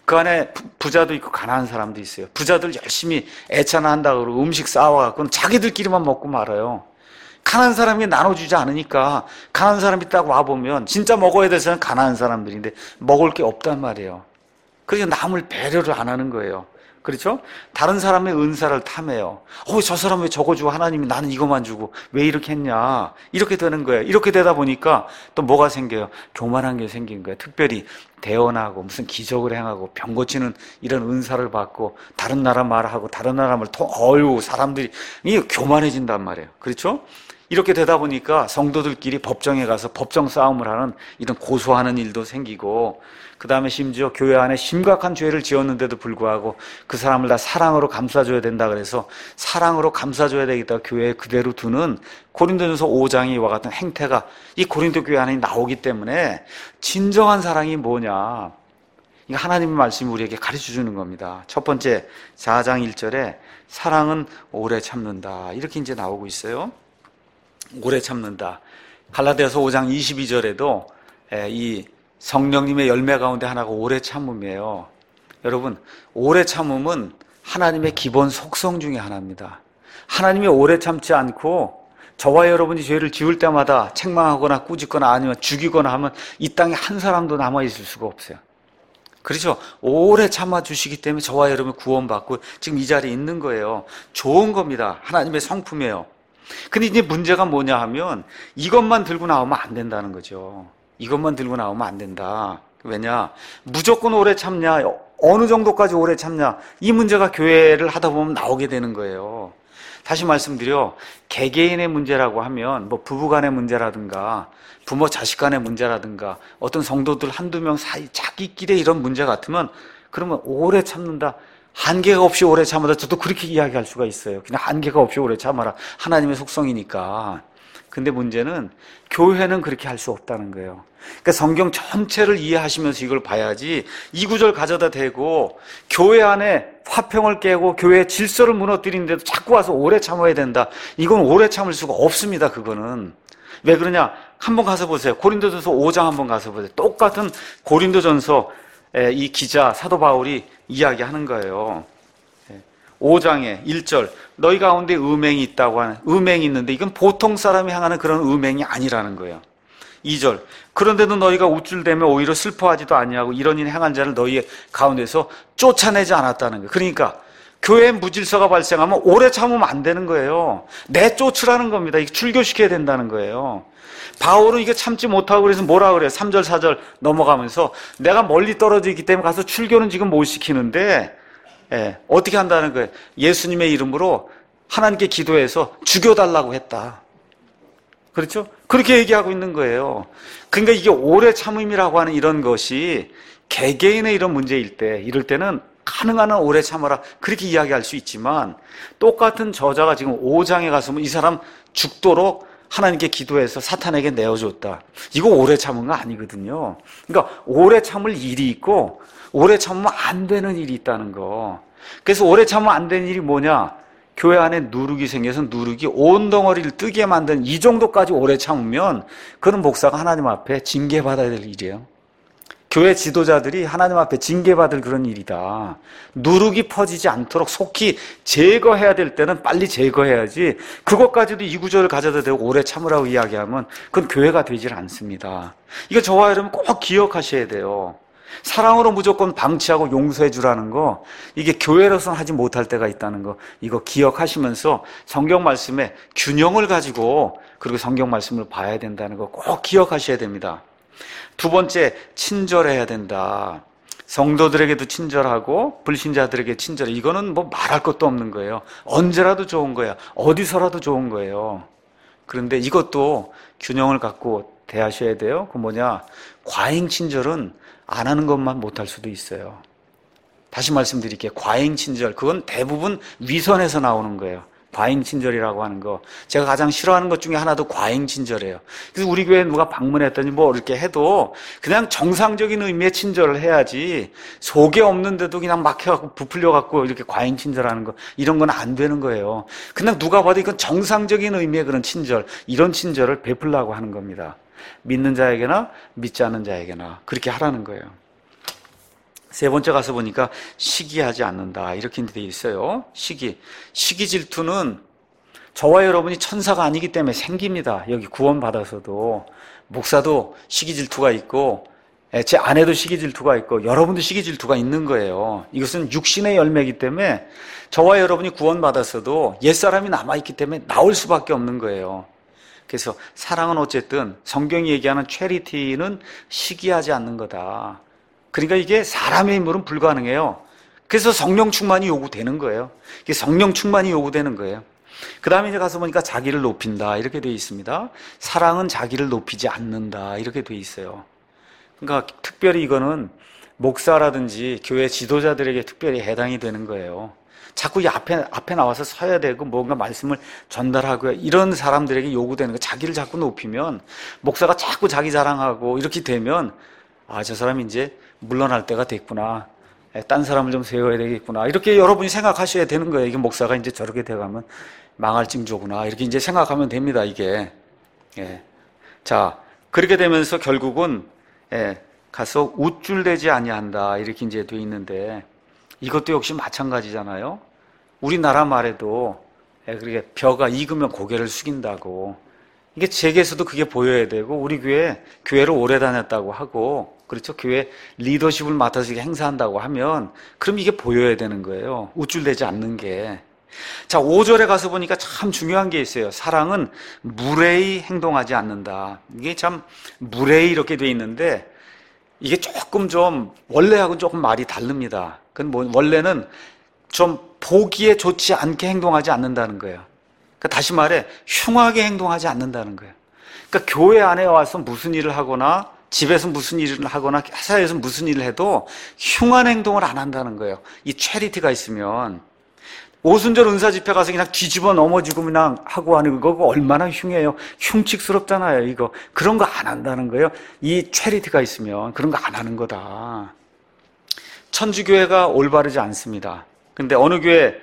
그 안에 부자도 있고 가난한 사람도 있어요. 부자들 열심히 애차나 한다고 그러고 음식 싸와갖고는 자기들끼리만 먹고 말아요. 가난한 사람이 나눠주지 않으니까 가난한 사람이 딱 와보면 진짜 먹어야 될 사람은 가난한 사람들인데 먹을 게 없단 말이에요. 그래서 남을 배려를 안 하는 거예요. 그렇죠? 다른 사람의 은사를 탐해요. 어, 저 사람 왜 저거 주고 하나님이 나는 이것만 주고 왜 이렇게 했냐. 이렇게 되는 거예요. 이렇게 되다 보니까 또 뭐가 생겨요? 교만한 게 생긴 거예요. 특별히 대언하고 무슨 기적을 행하고 병 고치는 이런 은사를 받고 다른 나라 말하고 다른 나라 말 통, 어유 사람들이 이 교만해진단 말이에요. 그렇죠? 이렇게 되다 보니까 성도들끼리 법정에 가서 법정 싸움을 하는 이런 고소하는 일도 생기고, 그 다음에 심지어 교회 안에 심각한 죄를 지었는데도 불구하고 그 사람을 다 사랑으로 감싸줘야 된다 그래서 사랑으로 감싸줘야 되겠다 교회에 그대로 두는 고린도전서 오 장이 이와 같은 행태가 이 고린도 교회 안에 나오기 때문에 진정한 사랑이 뭐냐, 이거 하나님의 말씀이 우리에게 가르쳐 주는 겁니다. 첫 번째 사 장 일 절에 사랑은 오래 참는다 이렇게 이제 나오고 있어요. 오래 참는다. 갈라디아서 오 장 이십이 절에도 이 성령님의 열매 가운데 하나가 오래 참음이에요. 여러분, 오래 참음은 하나님의 기본 속성 중에 하나입니다. 하나님이 오래 참지 않고 저와 여러분이 죄를 지을 때마다 책망하거나 꾸짖거나 아니면 죽이거나 하면 이 땅에 한 사람도 남아있을 수가 없어요. 그렇죠? 오래 참아주시기 때문에 저와 여러분 구원받고 지금 이 자리에 있는 거예요. 좋은 겁니다. 하나님의 성품이에요. 근데 이제 문제가 뭐냐 하면 이것만 들고 나오면 안 된다는 거죠. 이것만 들고 나오면 안 된다. 왜냐? 무조건 오래 참냐? 어느 정도까지 오래 참냐? 이 문제가 교회를 하다 보면 나오게 되는 거예요. 다시 말씀드려, 개개인의 문제라고 하면 뭐 부부간의 문제라든가 부모 자식 간의 문제라든가 어떤 성도들 한두 명 사이 자기끼리 이런 문제 같으면 그러면 오래 참는다. 한계가 없이 오래 참아라. 저도 그렇게 이야기할 수가 있어요. 그냥 한계가 없이 오래 참아라. 하나님의 속성이니까. 근데 문제는 교회는 그렇게 할 수 없다는 거예요. 그러니까 성경 전체를 이해하시면서 이걸 봐야지 이 구절 가져다 대고 교회 안에 화평을 깨고 교회의 질서를 무너뜨리는데도 자꾸 와서 오래 참아야 된다. 이건 오래 참을 수가 없습니다. 그거는. 왜 그러냐? 한번 가서 보세요. 고린도전서 오 장 한번 가서 보세요. 똑같은 고린도전서 이 기자 사도 바울이 이야기하는 거예요. 오 장에 일 절 너희 가운데 음행이 있다고 하는, 음행이 있는데 이건 보통 사람이 향하는 그런 음행이 아니라는 거예요. 이 절 그런데도 너희가 우쭐대며 오히려 슬퍼하지도 아니하고 이런 일 행한 자를 너희 가운데서 쫓아내지 않았다는 거예요. 그러니까 교회에 무질서가 발생하면 오래 참으면 안 되는 거예요. 내쫓으라는 겁니다. 이거 출교시켜야 된다는 거예요. 바울은 이거 참지 못하고 그래서 뭐라 그래요? 삼 절 사 절 넘어가면서 내가 멀리 떨어져 있기 때문에 가서 출교는 지금 못 시키는데 예, 어떻게 한다는 거예요? 예수님의 이름으로 하나님께 기도해서 죽여달라고 했다. 그렇죠? 그렇게 얘기하고 있는 거예요. 그러니까 이게 오래 참음이라고 하는 이런 것이 개개인의 이런 문제일 때, 이럴 때는 가능한 한 오래 참아라 그렇게 이야기할 수 있지만, 똑같은 저자가 지금 오 장에 가서 이 사람 죽도록 하나님께 기도해서 사탄에게 내어줬다. 이거 오래 참은 거 아니거든요. 그러니까 오래 참을 일이 있고 오래 참으면 안 되는 일이 있다는 거. 그래서 오래 참으면 안 되는 일이 뭐냐? 교회 안에 누룩이 생겨서 누룩이 온 덩어리를 뜨게 만든 이 정도까지 오래 참으면 그런 목사가 하나님 앞에 징계받아야 될 일이에요. 교회 지도자들이 하나님 앞에 징계받을 그런 일이다. 누룩이 퍼지지 않도록 속히 제거해야 될 때는 빨리 제거해야지, 그것까지도 이 구절을 가져다 대고 오래 참으라고 이야기하면 그건 교회가 되질 않습니다. 이거 저와 여러분 꼭 기억하셔야 돼요. 사랑으로 무조건 방치하고 용서해 주라는 거, 이게 교회로서는 하지 못할 때가 있다는 거, 이거 기억하시면서 성경 말씀에 균형을 가지고 그리고 성경 말씀을 봐야 된다는 거 꼭 기억하셔야 됩니다. 두 번째, 친절해야 된다. 성도들에게도 친절하고 불신자들에게 친절해. 이거는 뭐 말할 것도 없는 거예요. 언제라도 좋은 거야. 어디서라도 좋은 거예요. 그런데 이것도 균형을 갖고 대하셔야 돼요. 그 뭐냐? 과잉 친절은 안 하는 것만 못할 수도 있어요. 다시 말씀드릴게요. 과잉 친절, 그건 대부분 위선에서 나오는 거예요. 과잉 친절이라고 하는 거, 제가 가장 싫어하는 것 중에 하나도 과잉 친절이에요. 그래서 우리 교회에 누가 방문했더니 뭐 이렇게 해도 그냥 정상적인 의미의 친절을 해야지, 속에 없는데도 그냥 막 해갖고 부풀려갖고 이렇게 과잉 친절하는 거, 이런 건 안 되는 거예요. 그냥 누가 봐도 이건 정상적인 의미의 그런 친절, 이런 친절을 베풀려고 하는 겁니다. 믿는 자에게나 믿지 않는 자에게나 그렇게 하라는 거예요. 세 번째 가서 보니까 시기하지 않는다 이렇게 되어 있어요. 시기. 시기 질투는 저와 여러분이 천사가 아니기 때문에 생깁니다. 여기 구원받아서도. 목사도 시기 질투가 있고 제 아내도 시기 질투가 있고 여러분도 시기 질투가 있는 거예요. 이것은 육신의 열매이기 때문에 저와 여러분이 구원받았어도 옛사람이 남아있기 때문에 나올 수밖에 없는 거예요. 그래서 사랑은 어쨌든 성경이 얘기하는 체리티는 시기하지 않는 거다. 그러니까 이게 사람의 힘으로는 불가능해요. 그래서 성령 충만이 요구되는 거예요. 이게 성령 충만이 요구되는 거예요. 그 다음에 이제 가서 보니까 자기를 높인다 이렇게 되어 있습니다. 사랑은 자기를 높이지 않는다 이렇게 되어 있어요. 그러니까 특별히 이거는 목사라든지 교회 지도자들에게 특별히 해당이 되는 거예요. 자꾸 이 앞에, 앞에 나와서 서야 되고 뭔가 말씀을 전달하고 이런 사람들에게 요구되는 거. 자기를 자꾸 높이면 목사가 자꾸 자기 자랑하고 이렇게 되면 아, 저 사람이 이제 물러날 때가 됐구나. 딴 사람을 좀 세워야 되겠구나. 이렇게 여러분이 생각하셔야 되는 거예요. 이게 목사가 이제 저렇게 돼가면 망할 징조구나. 이렇게 이제 생각하면 됩니다, 이게. 예. 자, 그렇게 되면서 결국은, 예, 가서 우쭐대지 아니한다. 이렇게 이제 돼 있는데, 이것도 역시 마찬가지잖아요. 우리나라 말에도, 예, 그렇게 벼가 익으면 고개를 숙인다고. 이게 제게서도 그게 보여야 되고, 우리 교회, 교회를 오래 다녔다고 하고, 그렇죠? 교회 리더십을 맡아서 행사한다고 하면 그럼 이게 보여야 되는 거예요. 우쭐대지 않는 게. 자, 오 절에 가서 보니까 참 중요한 게 있어요. 사랑은 무례히 행동하지 않는다. 이게 참 무례히 이렇게 돼 있는데 이게 조금 좀 원래하고는 조금 말이 다릅니다. 그건 뭐 원래는 좀 보기에 좋지 않게 행동하지 않는다는 거예요. 그러니까 다시 말해 흉하게 행동하지 않는다는 거예요. 그러니까 교회 안에 와서 무슨 일을 하거나 집에서 무슨 일을 하거나 회사에서 무슨 일을 해도 흉한 행동을 안 한다는 거예요. 이 체리티가 있으면 오순절 은사 집회 가서 그냥 뒤집어 넘어지고 그냥 하고 하는 거가 얼마나 흉해요. 흉측스럽잖아요. 이거 그런 거 안 한다는 거예요. 이 체리티가 있으면 그런 거 안 하는 거다. 천주교회가 올바르지 않습니다. 근데 어느 교회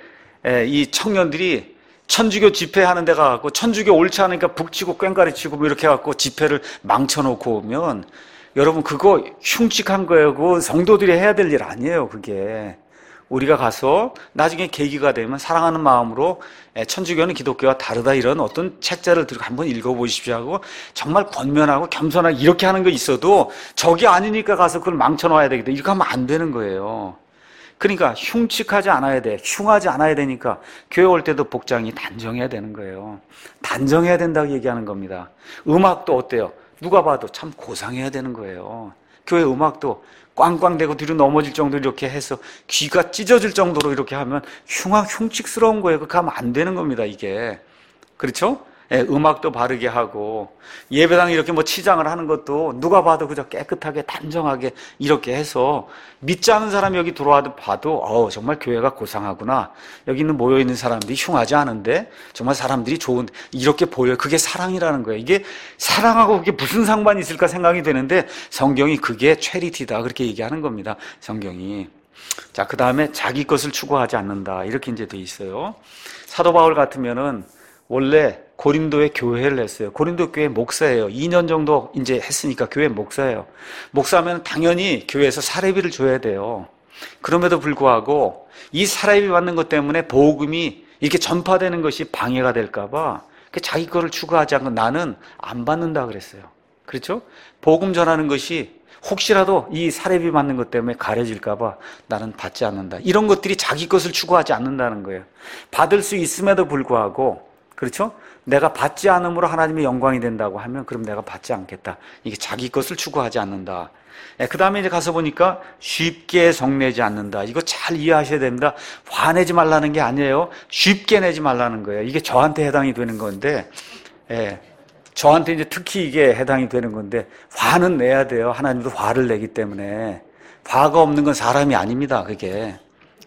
이 청년들이 천주교 집회하는 데 가고 천주교 옳지 않으니까 북치고 꽹가리 치고 뭐 이렇게 해갖고 집회를 망쳐놓고 오면 여러분 그거 흉측한 거예요. 그거 성도들이 해야 될 일 아니에요. 그게 우리가 가서 나중에 계기가 되면 사랑하는 마음으로 천주교는 기독교와 다르다 이런 어떤 책자를 들고 한번 읽어보십시오 하고 정말 권면하고 겸손하게 이렇게 하는 거 있어도 저게 아니니까 가서 그걸 망쳐놓아야 되겠다 이렇게 하면 안 되는 거예요. 그러니까 흉측하지 않아야 돼. 흉하지 않아야 되니까 교회 올 때도 복장이 단정해야 되는 거예요. 단정해야 된다고 얘기하는 겁니다. 음악도 어때요? 누가 봐도 참 고상해야 되는 거예요. 교회 음악도 꽝꽝대고 뒤로 넘어질 정도로 이렇게 해서 귀가 찢어질 정도로 이렇게 하면 흉한 흉측스러운 거예요. 그렇게 하면 안 되는 겁니다, 이게. 그렇죠? 예, 음악도 바르게 하고 예배당 이렇게 뭐 치장을 하는 것도 누가 봐도 그저 깨끗하게 단정하게 이렇게 해서 믿지 않은 사람이 여기 들어와도 봐도 어 정말 교회가 고상하구나. 여기 있는 모여 있는 사람들이 흉하지 않은데 정말 사람들이 좋은 이렇게 보여요. 그게 사랑이라는 거예요. 이게 사랑하고 그게 무슨 상관이 있을까 생각이 되는데 성경이 그게 체리티다 그렇게 얘기하는 겁니다. 성경이. 자, 그 다음에 자기 것을 추구하지 않는다 이렇게 이제 돼 있어요. 사도 바울 같으면은 원래 고린도에 교회를 했어요. 고린도 교회 목사예요. 이 년 정도 이제 했으니까 교회 목사예요. 목사면 당연히 교회에서 사례비를 줘야 돼요. 그럼에도 불구하고 이 사례비 받는 것 때문에 복음이 이렇게 전파되는 것이 방해가 될까봐 자기 거를 추구하지 않고 나는 안 받는다 그랬어요. 그렇죠? 복음 전하는 것이 혹시라도 이 사례비 받는 것 때문에 가려질까봐 나는 받지 않는다. 이런 것들이 자기 것을 추구하지 않는다는 거예요. 받을 수 있음에도 불구하고 그렇죠? 내가 받지 않음으로 하나님의 영광이 된다고 하면 그럼 내가 받지 않겠다. 이게 자기 것을 추구하지 않는다. 그 다음에 이제 가서 보니까 쉽게 성내지 않는다. 이거 잘 이해하셔야 됩니다. 화내지 말라는 게 아니에요. 쉽게 내지 말라는 거예요. 이게 저한테 해당이 되는 건데, 예. 저한테 이제 특히 이게 해당이 되는 건데, 화는 내야 돼요. 하나님도 화를 내기 때문에. 화가 없는 건 사람이 아닙니다. 그게.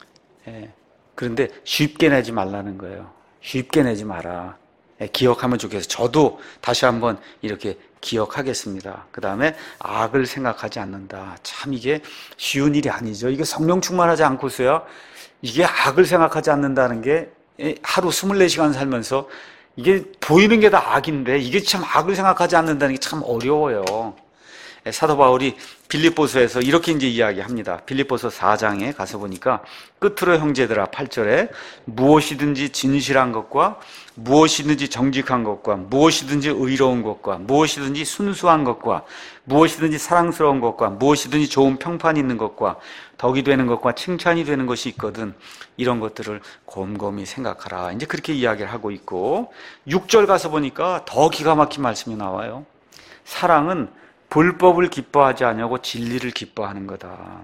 예. 그런데 쉽게 내지 말라는 거예요. 쉽게 내지 마라. 기억하면 좋겠어요. 저도 다시 한번 이렇게 기억하겠습니다. 그 다음에 악을 생각하지 않는다. 참 이게 쉬운 일이 아니죠. 이게 성령 충만하지 않고서야 이게 악을 생각하지 않는다는 게 하루 스물네 시간 살면서 이게 보이는 게 다 악인데 이게 참 악을 생각하지 않는다는 게 참 어려워요. 사도 바울이 빌립보서에서 이렇게 이제 이야기합니다. 빌립보서 사 장에 가서 보니까 끝으로 형제들아 팔 절에 무엇이든지 진실한 것과 무엇이든지 정직한 것과 무엇이든지 의로운 것과 무엇이든지 순수한 것과 무엇이든지 사랑스러운 것과 무엇이든지 좋은 평판이 있는 것과 덕이 되는 것과 칭찬이 되는 것이 있거든 이런 것들을 곰곰이 생각하라. 이제 그렇게 이야기를 하고 있고 육 절 가서 보니까 더 기가 막힌 말씀이 나와요. 사랑은 불법을 기뻐하지 않냐고 진리를 기뻐하는 거다.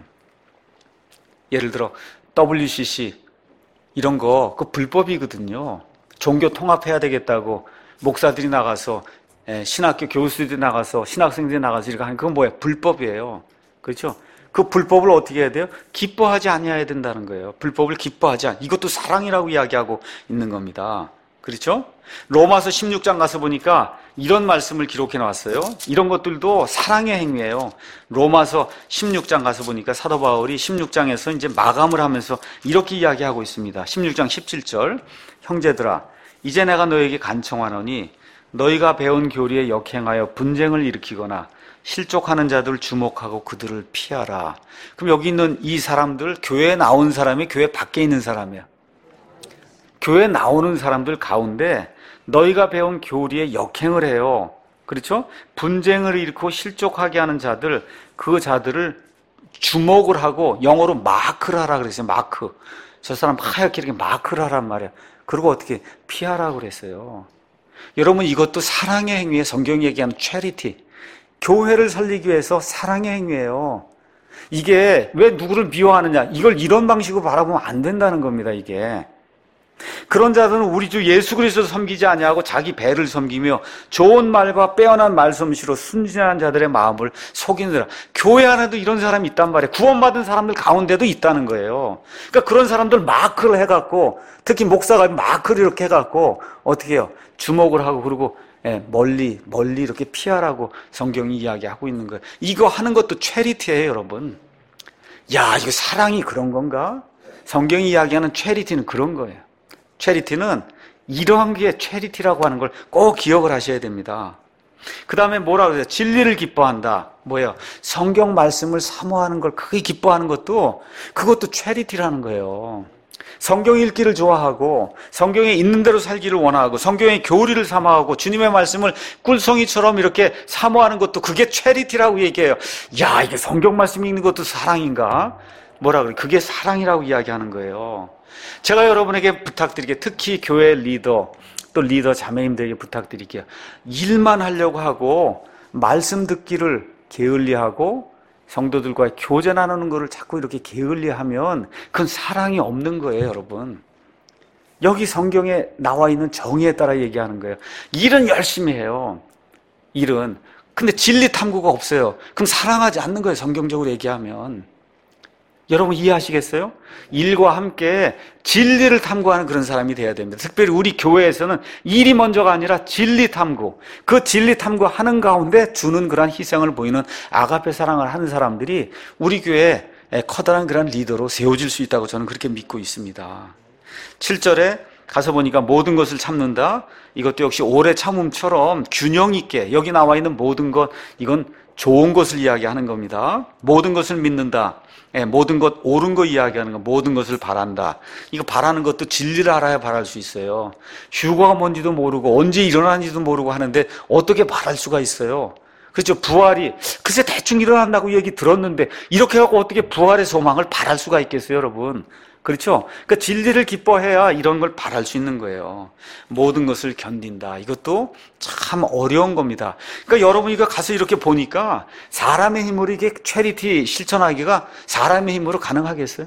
예를 들어 더블유씨씨 이런 거 그 불법이거든요. 종교 통합해야 되겠다고 목사들이 나가서 신학교 교수들이 나가서 신학생들이 나가서 이렇게 하는 그건 뭐예요? 불법이에요. 그렇죠? 그 불법을 어떻게 해야 돼요? 기뻐하지 아니해야 된다는 거예요. 불법을 기뻐하지 않. 이것도 사랑이라고 이야기하고 있는 겁니다. 그렇죠? 로마서 십육 장 가서 보니까 이런 말씀을 기록해 놨어요. 이런 것들도 사랑의 행위예요. 로마서 십육 장 가서 보니까 사도 바울이 십육 장에서 이제 마감을 하면서 이렇게 이야기하고 있습니다. 십육 장 십칠 절 형제들아 이제 내가 너에게 간청하노니 너희가 배운 교리에 역행하여 분쟁을 일으키거나 실족하는 자들 주목하고 그들을 피하라. 그럼 여기 있는 이 사람들 교회에 나온 사람이 교회 밖에 있는 사람이야. 교회 나오는 사람들 가운데 너희가 배운 교리에 역행을 해요. 그렇죠? 분쟁을 일으키고 실족하게 하는 자들, 그 자들을 주목을 하고 영어로 마크를 하라 그랬어요. 마크. 저 사람 하얗게 이렇게 마크를 하란 말이야. 그리고 어떻게 피하라고 그랬어요. 여러분 이것도 사랑의 행위에 성경이 얘기하는 체리티. 교회를 살리기 위해서 사랑의 행위예요. 이게 왜 누구를 미워하느냐. 이걸 이런 방식으로 바라보면 안 된다는 겁니다. 이게. 그런 자들은 우리 주 예수 그리스도를 섬기지 아니하고 자기 배를 섬기며 좋은 말과 빼어난 말솜씨로 순진한 자들의 마음을 속이느라. 교회 안에도 이런 사람이 있단 말이에요. 구원받은 사람들 가운데도 있다는 거예요. 그러니까 그런 사람들 마크를 해갖고 특히 목사가 마크를 이렇게 해갖고 어떻게 해요? 주목을 하고 그리고 멀리 멀리 이렇게 피하라고 성경이 이야기하고 있는 거예요. 이거 하는 것도 체리티예요, 여러분. 야, 이거 사랑이 그런 건가? 성경이 이야기하는 체리티는 그런 거예요. 체리티는 이러한 게 체리티라고 하는 걸 꼭 기억을 하셔야 됩니다. 그 다음에 뭐라 그래요? 진리를 기뻐한다. 뭐예요? 성경 말씀을 사모하는 걸 크게 기뻐하는 것도 그것도 체리티라는 거예요. 성경 읽기를 좋아하고 성경에 있는 대로 살기를 원하고 성경의 교리를 사모하고 주님의 말씀을 꿀송이처럼 이렇게 사모하는 것도 그게 체리티라고 얘기해요. 야, 이게 성경 말씀 읽는 것도 사랑인가? 뭐라 그래? 그게 사랑이라고 이야기하는 거예요. 제가 여러분에게 부탁드릴게요. 특히 교회 리더 또 리더 자매님들에게 부탁드릴게요. 일만 하려고 하고 말씀 듣기를 게을리하고 성도들과 교제 나누는 것을 자꾸 이렇게 게을리하면 그건 사랑이 없는 거예요, 여러분. 여기 성경에 나와 있는 정의에 따라 얘기하는 거예요. 일은 열심히 해요. 일은. 근데 진리 탐구가 없어요. 그럼 사랑하지 않는 거예요, 성경적으로 얘기하면. 여러분 이해하시겠어요? 일과 함께 진리를 탐구하는 그런 사람이 돼야 됩니다. 특별히 우리 교회에서는 일이 먼저가 아니라 진리 탐구, 그 진리 탐구하는 가운데 주는 그런 희생을 보이는 아가페 사랑을 하는 사람들이 우리 교회에 커다란 그런 리더로 세워질 수 있다고 저는 그렇게 믿고 있습니다. 칠 절에 가서 보니까 모든 것을 참는다. 이것도 역시 오래 참음처럼 균형 있게 여기 나와 있는 모든 것, 이건 좋은 것을 이야기하는 겁니다. 모든 것을 믿는다. 예, 모든 것, 옳은 거 이야기하는 거, 모든 것을 바란다. 이거 바라는 것도 진리를 알아야 바랄 수 있어요. 휴거가 뭔지도 모르고 언제 일어나는지도 모르고 하는데 어떻게 바랄 수가 있어요? 그렇죠. 부활이 글쎄 대충 일어난다고 얘기 들었는데 이렇게 하고 어떻게 부활의 소망을 바랄 수가 있겠어요, 여러분? 그렇죠? 그러니까 진리를 기뻐해야 이런 걸 바랄 수 있는 거예요. 모든 것을 견딘다. 이것도 참 어려운 겁니다. 그러니까 여러분 이거 가서 이렇게 보니까 사람의 힘으로 이게 체리티 실천하기가 사람의 힘으로 가능하겠어요?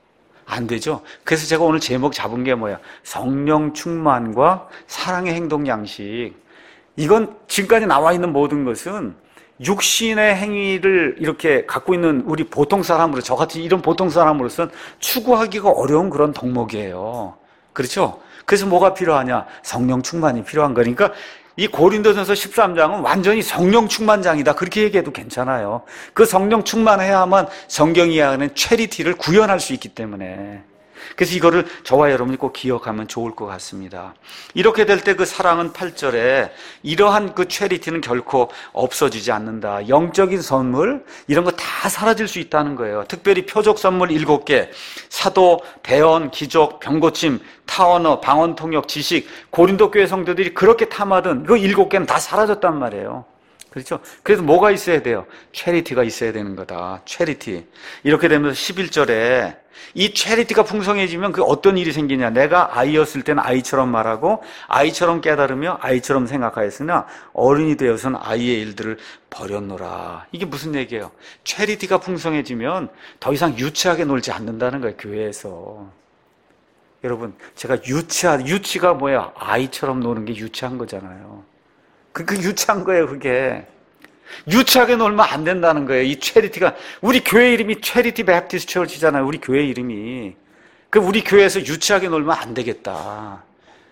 안 되죠. 그래서 제가 오늘 제목 잡은 게 뭐야? 성령 충만과 사랑의 행동 양식. 이건 지금까지 나와 있는 모든 것은 육신의 행위를 이렇게 갖고 있는 우리 보통 사람으로, 저같이 이런 보통 사람으로서는 추구하기가 어려운 그런 덕목이에요. 그렇죠? 그래서 뭐가 필요하냐? 성령 충만이 필요한 거니까 이 고린도전서 십삼 장은 완전히 성령 충만장이다. 그렇게 얘기해도 괜찮아요. 그 성령 충만해야만 성경이 이야기하는 체리티를 구현할 수 있기 때문에. 그래서 이거를 저와 여러분이 꼭 기억하면 좋을 것 같습니다. 이렇게 될 때 그 사랑은 팔 절에 이러한 그 체리티는 결코 없어지지 않는다. 영적인 선물 이런 거 다 사라질 수 있다는 거예요. 특별히 표적 선물 일곱 개, 사도, 대언, 기적, 병고침, 타언어, 방언 통역, 지식, 고린도 교회 성도들이 그렇게 탐하던 그 일곱 개는 다 사라졌단 말이에요. 그렇죠? 그래서 뭐가 있어야 돼요? 체리티가 있어야 되는 거다. 체리티. 이렇게 되면서 십일 절에 이 체리티가 풍성해지면 그 어떤 일이 생기냐? 내가 아이였을 때는 아이처럼 말하고 아이처럼 깨달으며 아이처럼 생각하였으나 어른이 되어서는 아이의 일들을 버렸노라. 이게 무슨 얘기예요? 체리티가 풍성해지면 더 이상 유치하게 놀지 않는다는 거예요. 교회에서. 여러분, 제가 유치하, 유치가 뭐야? 아이처럼 노는 게 유치한 거잖아요. 그, 그 유치한 거예요, 그게. 유치하게 놀면 안 된다는 거예요. 이 체리티가, 우리 교회 이름이 체리티 베프티스트 처치잖아요. 우리 교회 이름이. 그 우리 교회에서 유치하게 놀면 안 되겠다.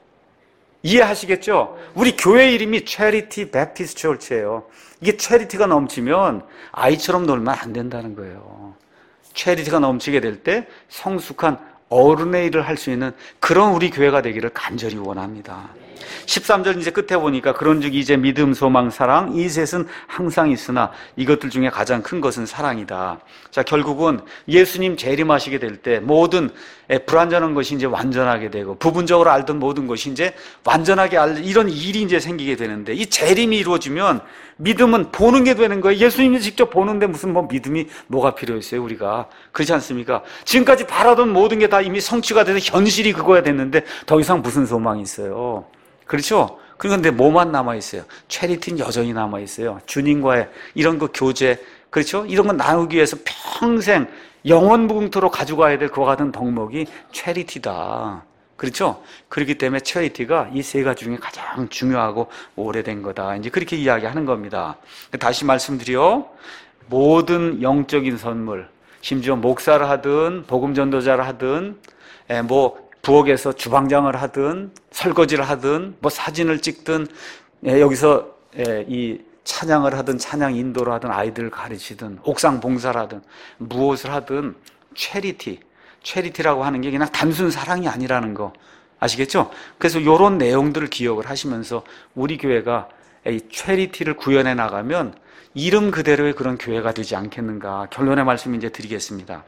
이해하시겠죠? 우리 교회 이름이 체리티 베프티스트 처치예요. 이게 체리티가 넘치면 아이처럼 놀면 안 된다는 거예요. 체리티가 넘치게 될 때 성숙한 어른의 일을 할 수 있는 그런 우리 교회가 되기를 간절히 원합니다. 십삼 절 이제 끝에 보니까 그런즉 이제 믿음, 소망, 사랑 이 셋은 항상 있으나 이것들 중에 가장 큰 것은 사랑이다. 자, 결국은 예수님 재림하시게 될 때 모든 불완전한 것이 이제 완전하게 되고 부분적으로 알던 모든 것이 이제 완전하게 알 이런 일이 이제 생기게 되는데 이 재림이 이루어지면 믿음은 보는 게 되는 거예요. 예수님이 직접 보는데 무슨 뭐 믿음이 뭐가 필요했어요, 우리가. 그렇지 않습니까? 지금까지 바라던 모든 게 다 이미 성취가 돼서 현실이 그거야 됐는데 더 이상 무슨 소망이 있어요. 그렇죠? 그런데 뭐만 남아있어요? 체리티는 여전히 남아있어요. 주님과의 이런 그 교제, 그렇죠? 이런 거 나누기 위해서 평생 영원무궁토록 가져가야 될 그와 같은 덕목이 체리티다. 그렇죠? 그렇기 때문에 체리티가 이 세 가지 중에 가장 중요하고 오래된 거다. 이제 그렇게 이야기하는 겁니다. 다시 말씀드려, 모든 영적인 선물, 심지어 목사를 하든 복음전도자를 하든 뭐 부엌에서 주방장을 하든 설거지를 하든 뭐 사진을 찍든 여기서 이 찬양을 하든 찬양 인도를 하든 아이들을 가르치든 옥상 봉사를 하든 무엇을 하든 체리티, 체리티라고 하는 게 그냥 단순 사랑이 아니라는 거 아시겠죠? 그래서 이런 내용들을 기억을 하시면서 우리 교회가 이 체리티를 구현해 나가면 이름 그대로의 그런 교회가 되지 않겠는가. 결론의 말씀 이제 드리겠습니다.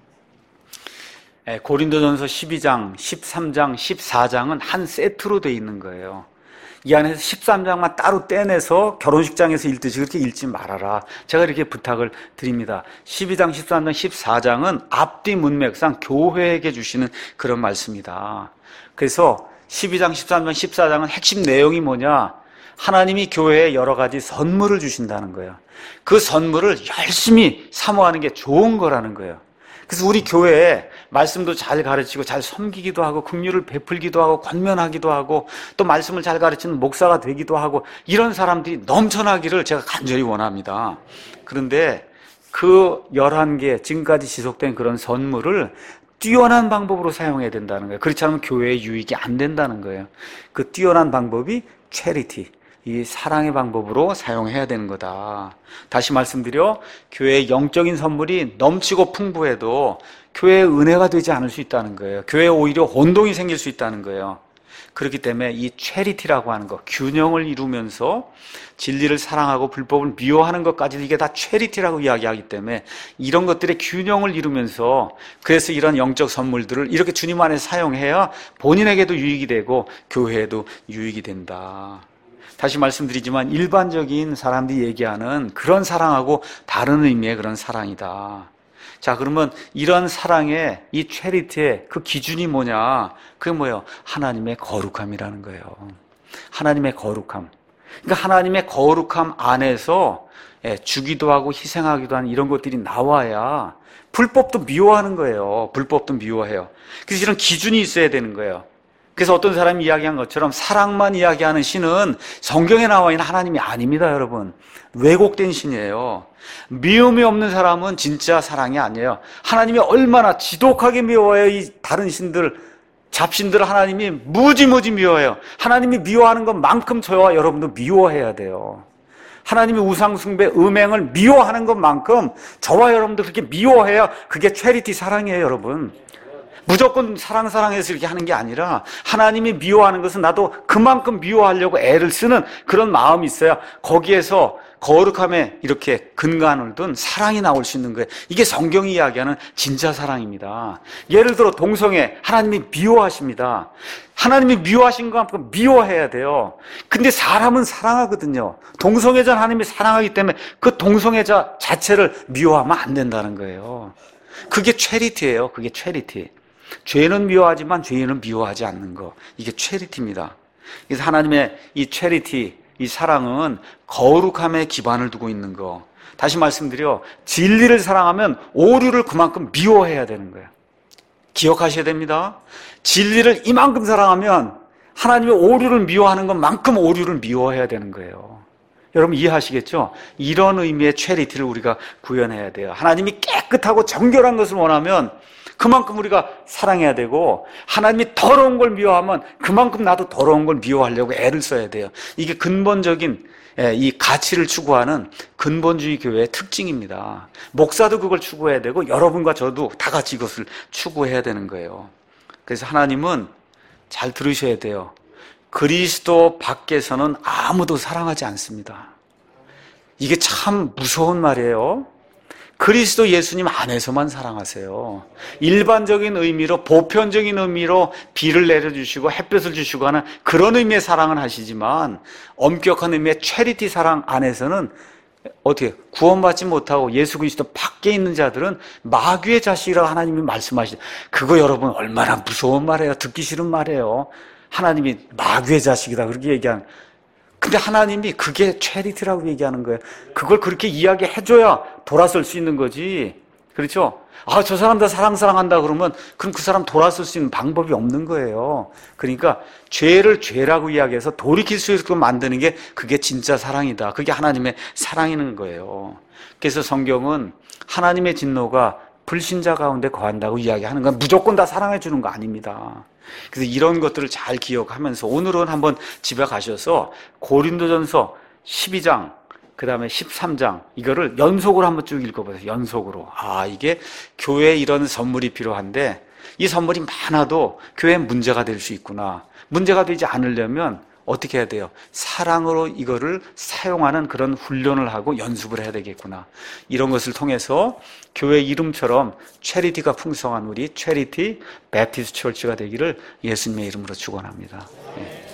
고린도전서 십이 장, 십삼 장, 십사 장은 한 세트로 되어 있는 거예요. 이 안에서 십삼 장만 따로 떼내서 결혼식장에서 읽듯이 그렇게 읽지 말아라. 제가 이렇게 부탁을 드립니다. 십이 장, 십삼 장, 십사 장은 앞뒤 문맥상 교회에게 주시는 그런 말씀이다. 그래서 십이 장, 십삼 장, 십사 장은 핵심 내용이 뭐냐? 하나님이 교회에 여러 가지 선물을 주신다는 거예요. 그 선물을 열심히 사모하는 게 좋은 거라는 거예요. 그래서 우리 교회에 말씀도 잘 가르치고 잘 섬기기도 하고 긍휼을 베풀기도 하고 권면하기도 하고 또 말씀을 잘 가르치는 목사가 되기도 하고 이런 사람들이 넘쳐나기를 제가 간절히 원합니다. 그런데 그 열한 개 지금까지 지속된 그런 선물을 뛰어난 방법으로 사용해야 된다는 거예요. 그렇지 않으면 교회의 유익이 안 된다는 거예요. 그 뛰어난 방법이 체리티, 이 사랑의 방법으로 사용해야 되는 거다. 다시 말씀드려, 교회의 영적인 선물이 넘치고 풍부해도 교회의 은혜가 되지 않을 수 있다는 거예요. 교회에 오히려 혼동이 생길 수 있다는 거예요. 그렇기 때문에 이 체리티라고 하는 것, 균형을 이루면서 진리를 사랑하고 불법을 미워하는 것까지도 이게 다 체리티라고 이야기하기 때문에 이런 것들의 균형을 이루면서 그래서 이런 영적 선물들을 이렇게 주님 안에 사용해야 본인에게도 유익이 되고 교회에도 유익이 된다. 다시 말씀드리지만 일반적인 사람들이 얘기하는 그런 사랑하고 다른 의미의 그런 사랑이다. 자, 그러면 이런 사랑의 이 체리티의 그 기준이 뭐냐? 그게 뭐예요? 하나님의 거룩함이라는 거예요. 하나님의 거룩함. 그러니까 하나님의 거룩함 안에서 주기도 하고 희생하기도 하는 이런 것들이 나와야 불법도 미워하는 거예요. 불법도 미워해요. 그래서 이런 기준이 있어야 되는 거예요. 그래서 어떤 사람이 이야기한 것처럼 사랑만 이야기하는 신은 성경에 나와 있는 하나님이 아닙니다, 여러분. 왜곡된 신이에요. 미움이 없는 사람은 진짜 사랑이 아니에요. 하나님이 얼마나 지독하게 미워해요. 이 다른 신들, 잡신들을 하나님이 무지무지 미워해요. 하나님이 미워하는 것만큼 저와 여러분도 미워해야 돼요. 하나님이 우상숭배, 음행을 미워하는 것만큼 저와 여러분도 그렇게 미워해야 그게 체리티 사랑이에요, 여러분. 무조건 사랑 사랑해서 이렇게 하는 게 아니라 하나님이 미워하는 것은 나도 그만큼 미워하려고 애를 쓰는 그런 마음이 있어야 거기에서 거룩함에 이렇게 근간을 둔 사랑이 나올 수 있는 거예요. 이게 성경이 이야기하는 진짜 사랑입니다. 예를 들어 동성애, 하나님이 미워하십니다. 하나님이 미워하신 것만큼 미워해야 돼요. 근데 사람은 사랑하거든요. 동성애자 하나님이 사랑하기 때문에 그 동성애자 자체를 미워하면 안 된다는 거예요. 그게 체리티예요. 그게 체리티. 죄는 미워하지만 죄인은 미워하지 않는 거. 이게 체리티입니다. 그래서 하나님의 이 체리티, 이 사랑은 거룩함에 기반을 두고 있는 거. 다시 말씀드려, 진리를 사랑하면 오류를 그만큼 미워해야 되는 거예요. 기억하셔야 됩니다. 진리를 이만큼 사랑하면 하나님의 오류를 미워하는 것만큼 오류를 미워해야 되는 거예요. 여러분 이해하시겠죠? 이런 의미의 체리티를 우리가 구현해야 돼요. 하나님이 깨끗하고 정결한 것을 원하면 그만큼 우리가 사랑해야 되고, 하나님이 더러운 걸 미워하면 그만큼 나도 더러운 걸 미워하려고 애를 써야 돼요. 이게 근본적인 이 가치를 추구하는 근본주의 교회의 특징입니다. 목사도 그걸 추구해야 되고 여러분과 저도 다 같이 이것을 추구해야 되는 거예요. 그래서 하나님은 잘 들으셔야 돼요. 그리스도 밖에서는 아무도 사랑하지 않습니다. 이게 참 무서운 말이에요. 그리스도 예수님 안에서만 사랑하세요. 일반적인 의미로, 보편적인 의미로 비를 내려주시고 햇볕을 주시고 하는 그런 의미의 사랑은 하시지만, 엄격한 의미의 체리티 사랑 안에서는 어떻게 구원받지 못하고 예수 그리스도 밖에 있는 자들은 마귀의 자식이라고 하나님이 말씀하시죠. 그거 여러분 얼마나 무서운 말이에요. 듣기 싫은 말이에요. 하나님이 마귀의 자식이다 그렇게 얘기하는. 근데 하나님이 그게 체리티라고 얘기하는 거예요. 그걸 그렇게 이야기해줘야 돌아설 수 있는 거지. 그렇죠? 아, 저 사람 다 사랑 사랑한다 그러면 그럼 그 사람 돌아설 수 있는 방법이 없는 거예요. 그러니까 죄를 죄라고 이야기해서 돌이킬 수 있게끔 만드는 게 그게 진짜 사랑이다. 그게 하나님의 사랑이는 거예요. 그래서 성경은 하나님의 진노가 불신자 가운데 거한다고 이야기하는 건 무조건 다 사랑해 주는 거 아닙니다. 그래서 이런 것들을 잘 기억하면서 오늘은 한번 집에 가셔서 고린도전서 십이 장, 그 다음에 십삼 장, 이거를 연속으로 한번 쭉 읽어보세요. 연속으로. 아, 이게 교회에 이런 선물이 필요한데 이 선물이 많아도 교회에 문제가 될 수 있구나. 문제가 되지 않으려면 어떻게 해야 돼요? 사랑으로 이거를 사용하는 그런 훈련을 하고 연습을 해야 되겠구나. 이런 것을 통해서 교회 이름처럼 체리티가 풍성한 우리 체리티 베프티스트 처치가 되기를 예수님의 이름으로 축원합니다. 네.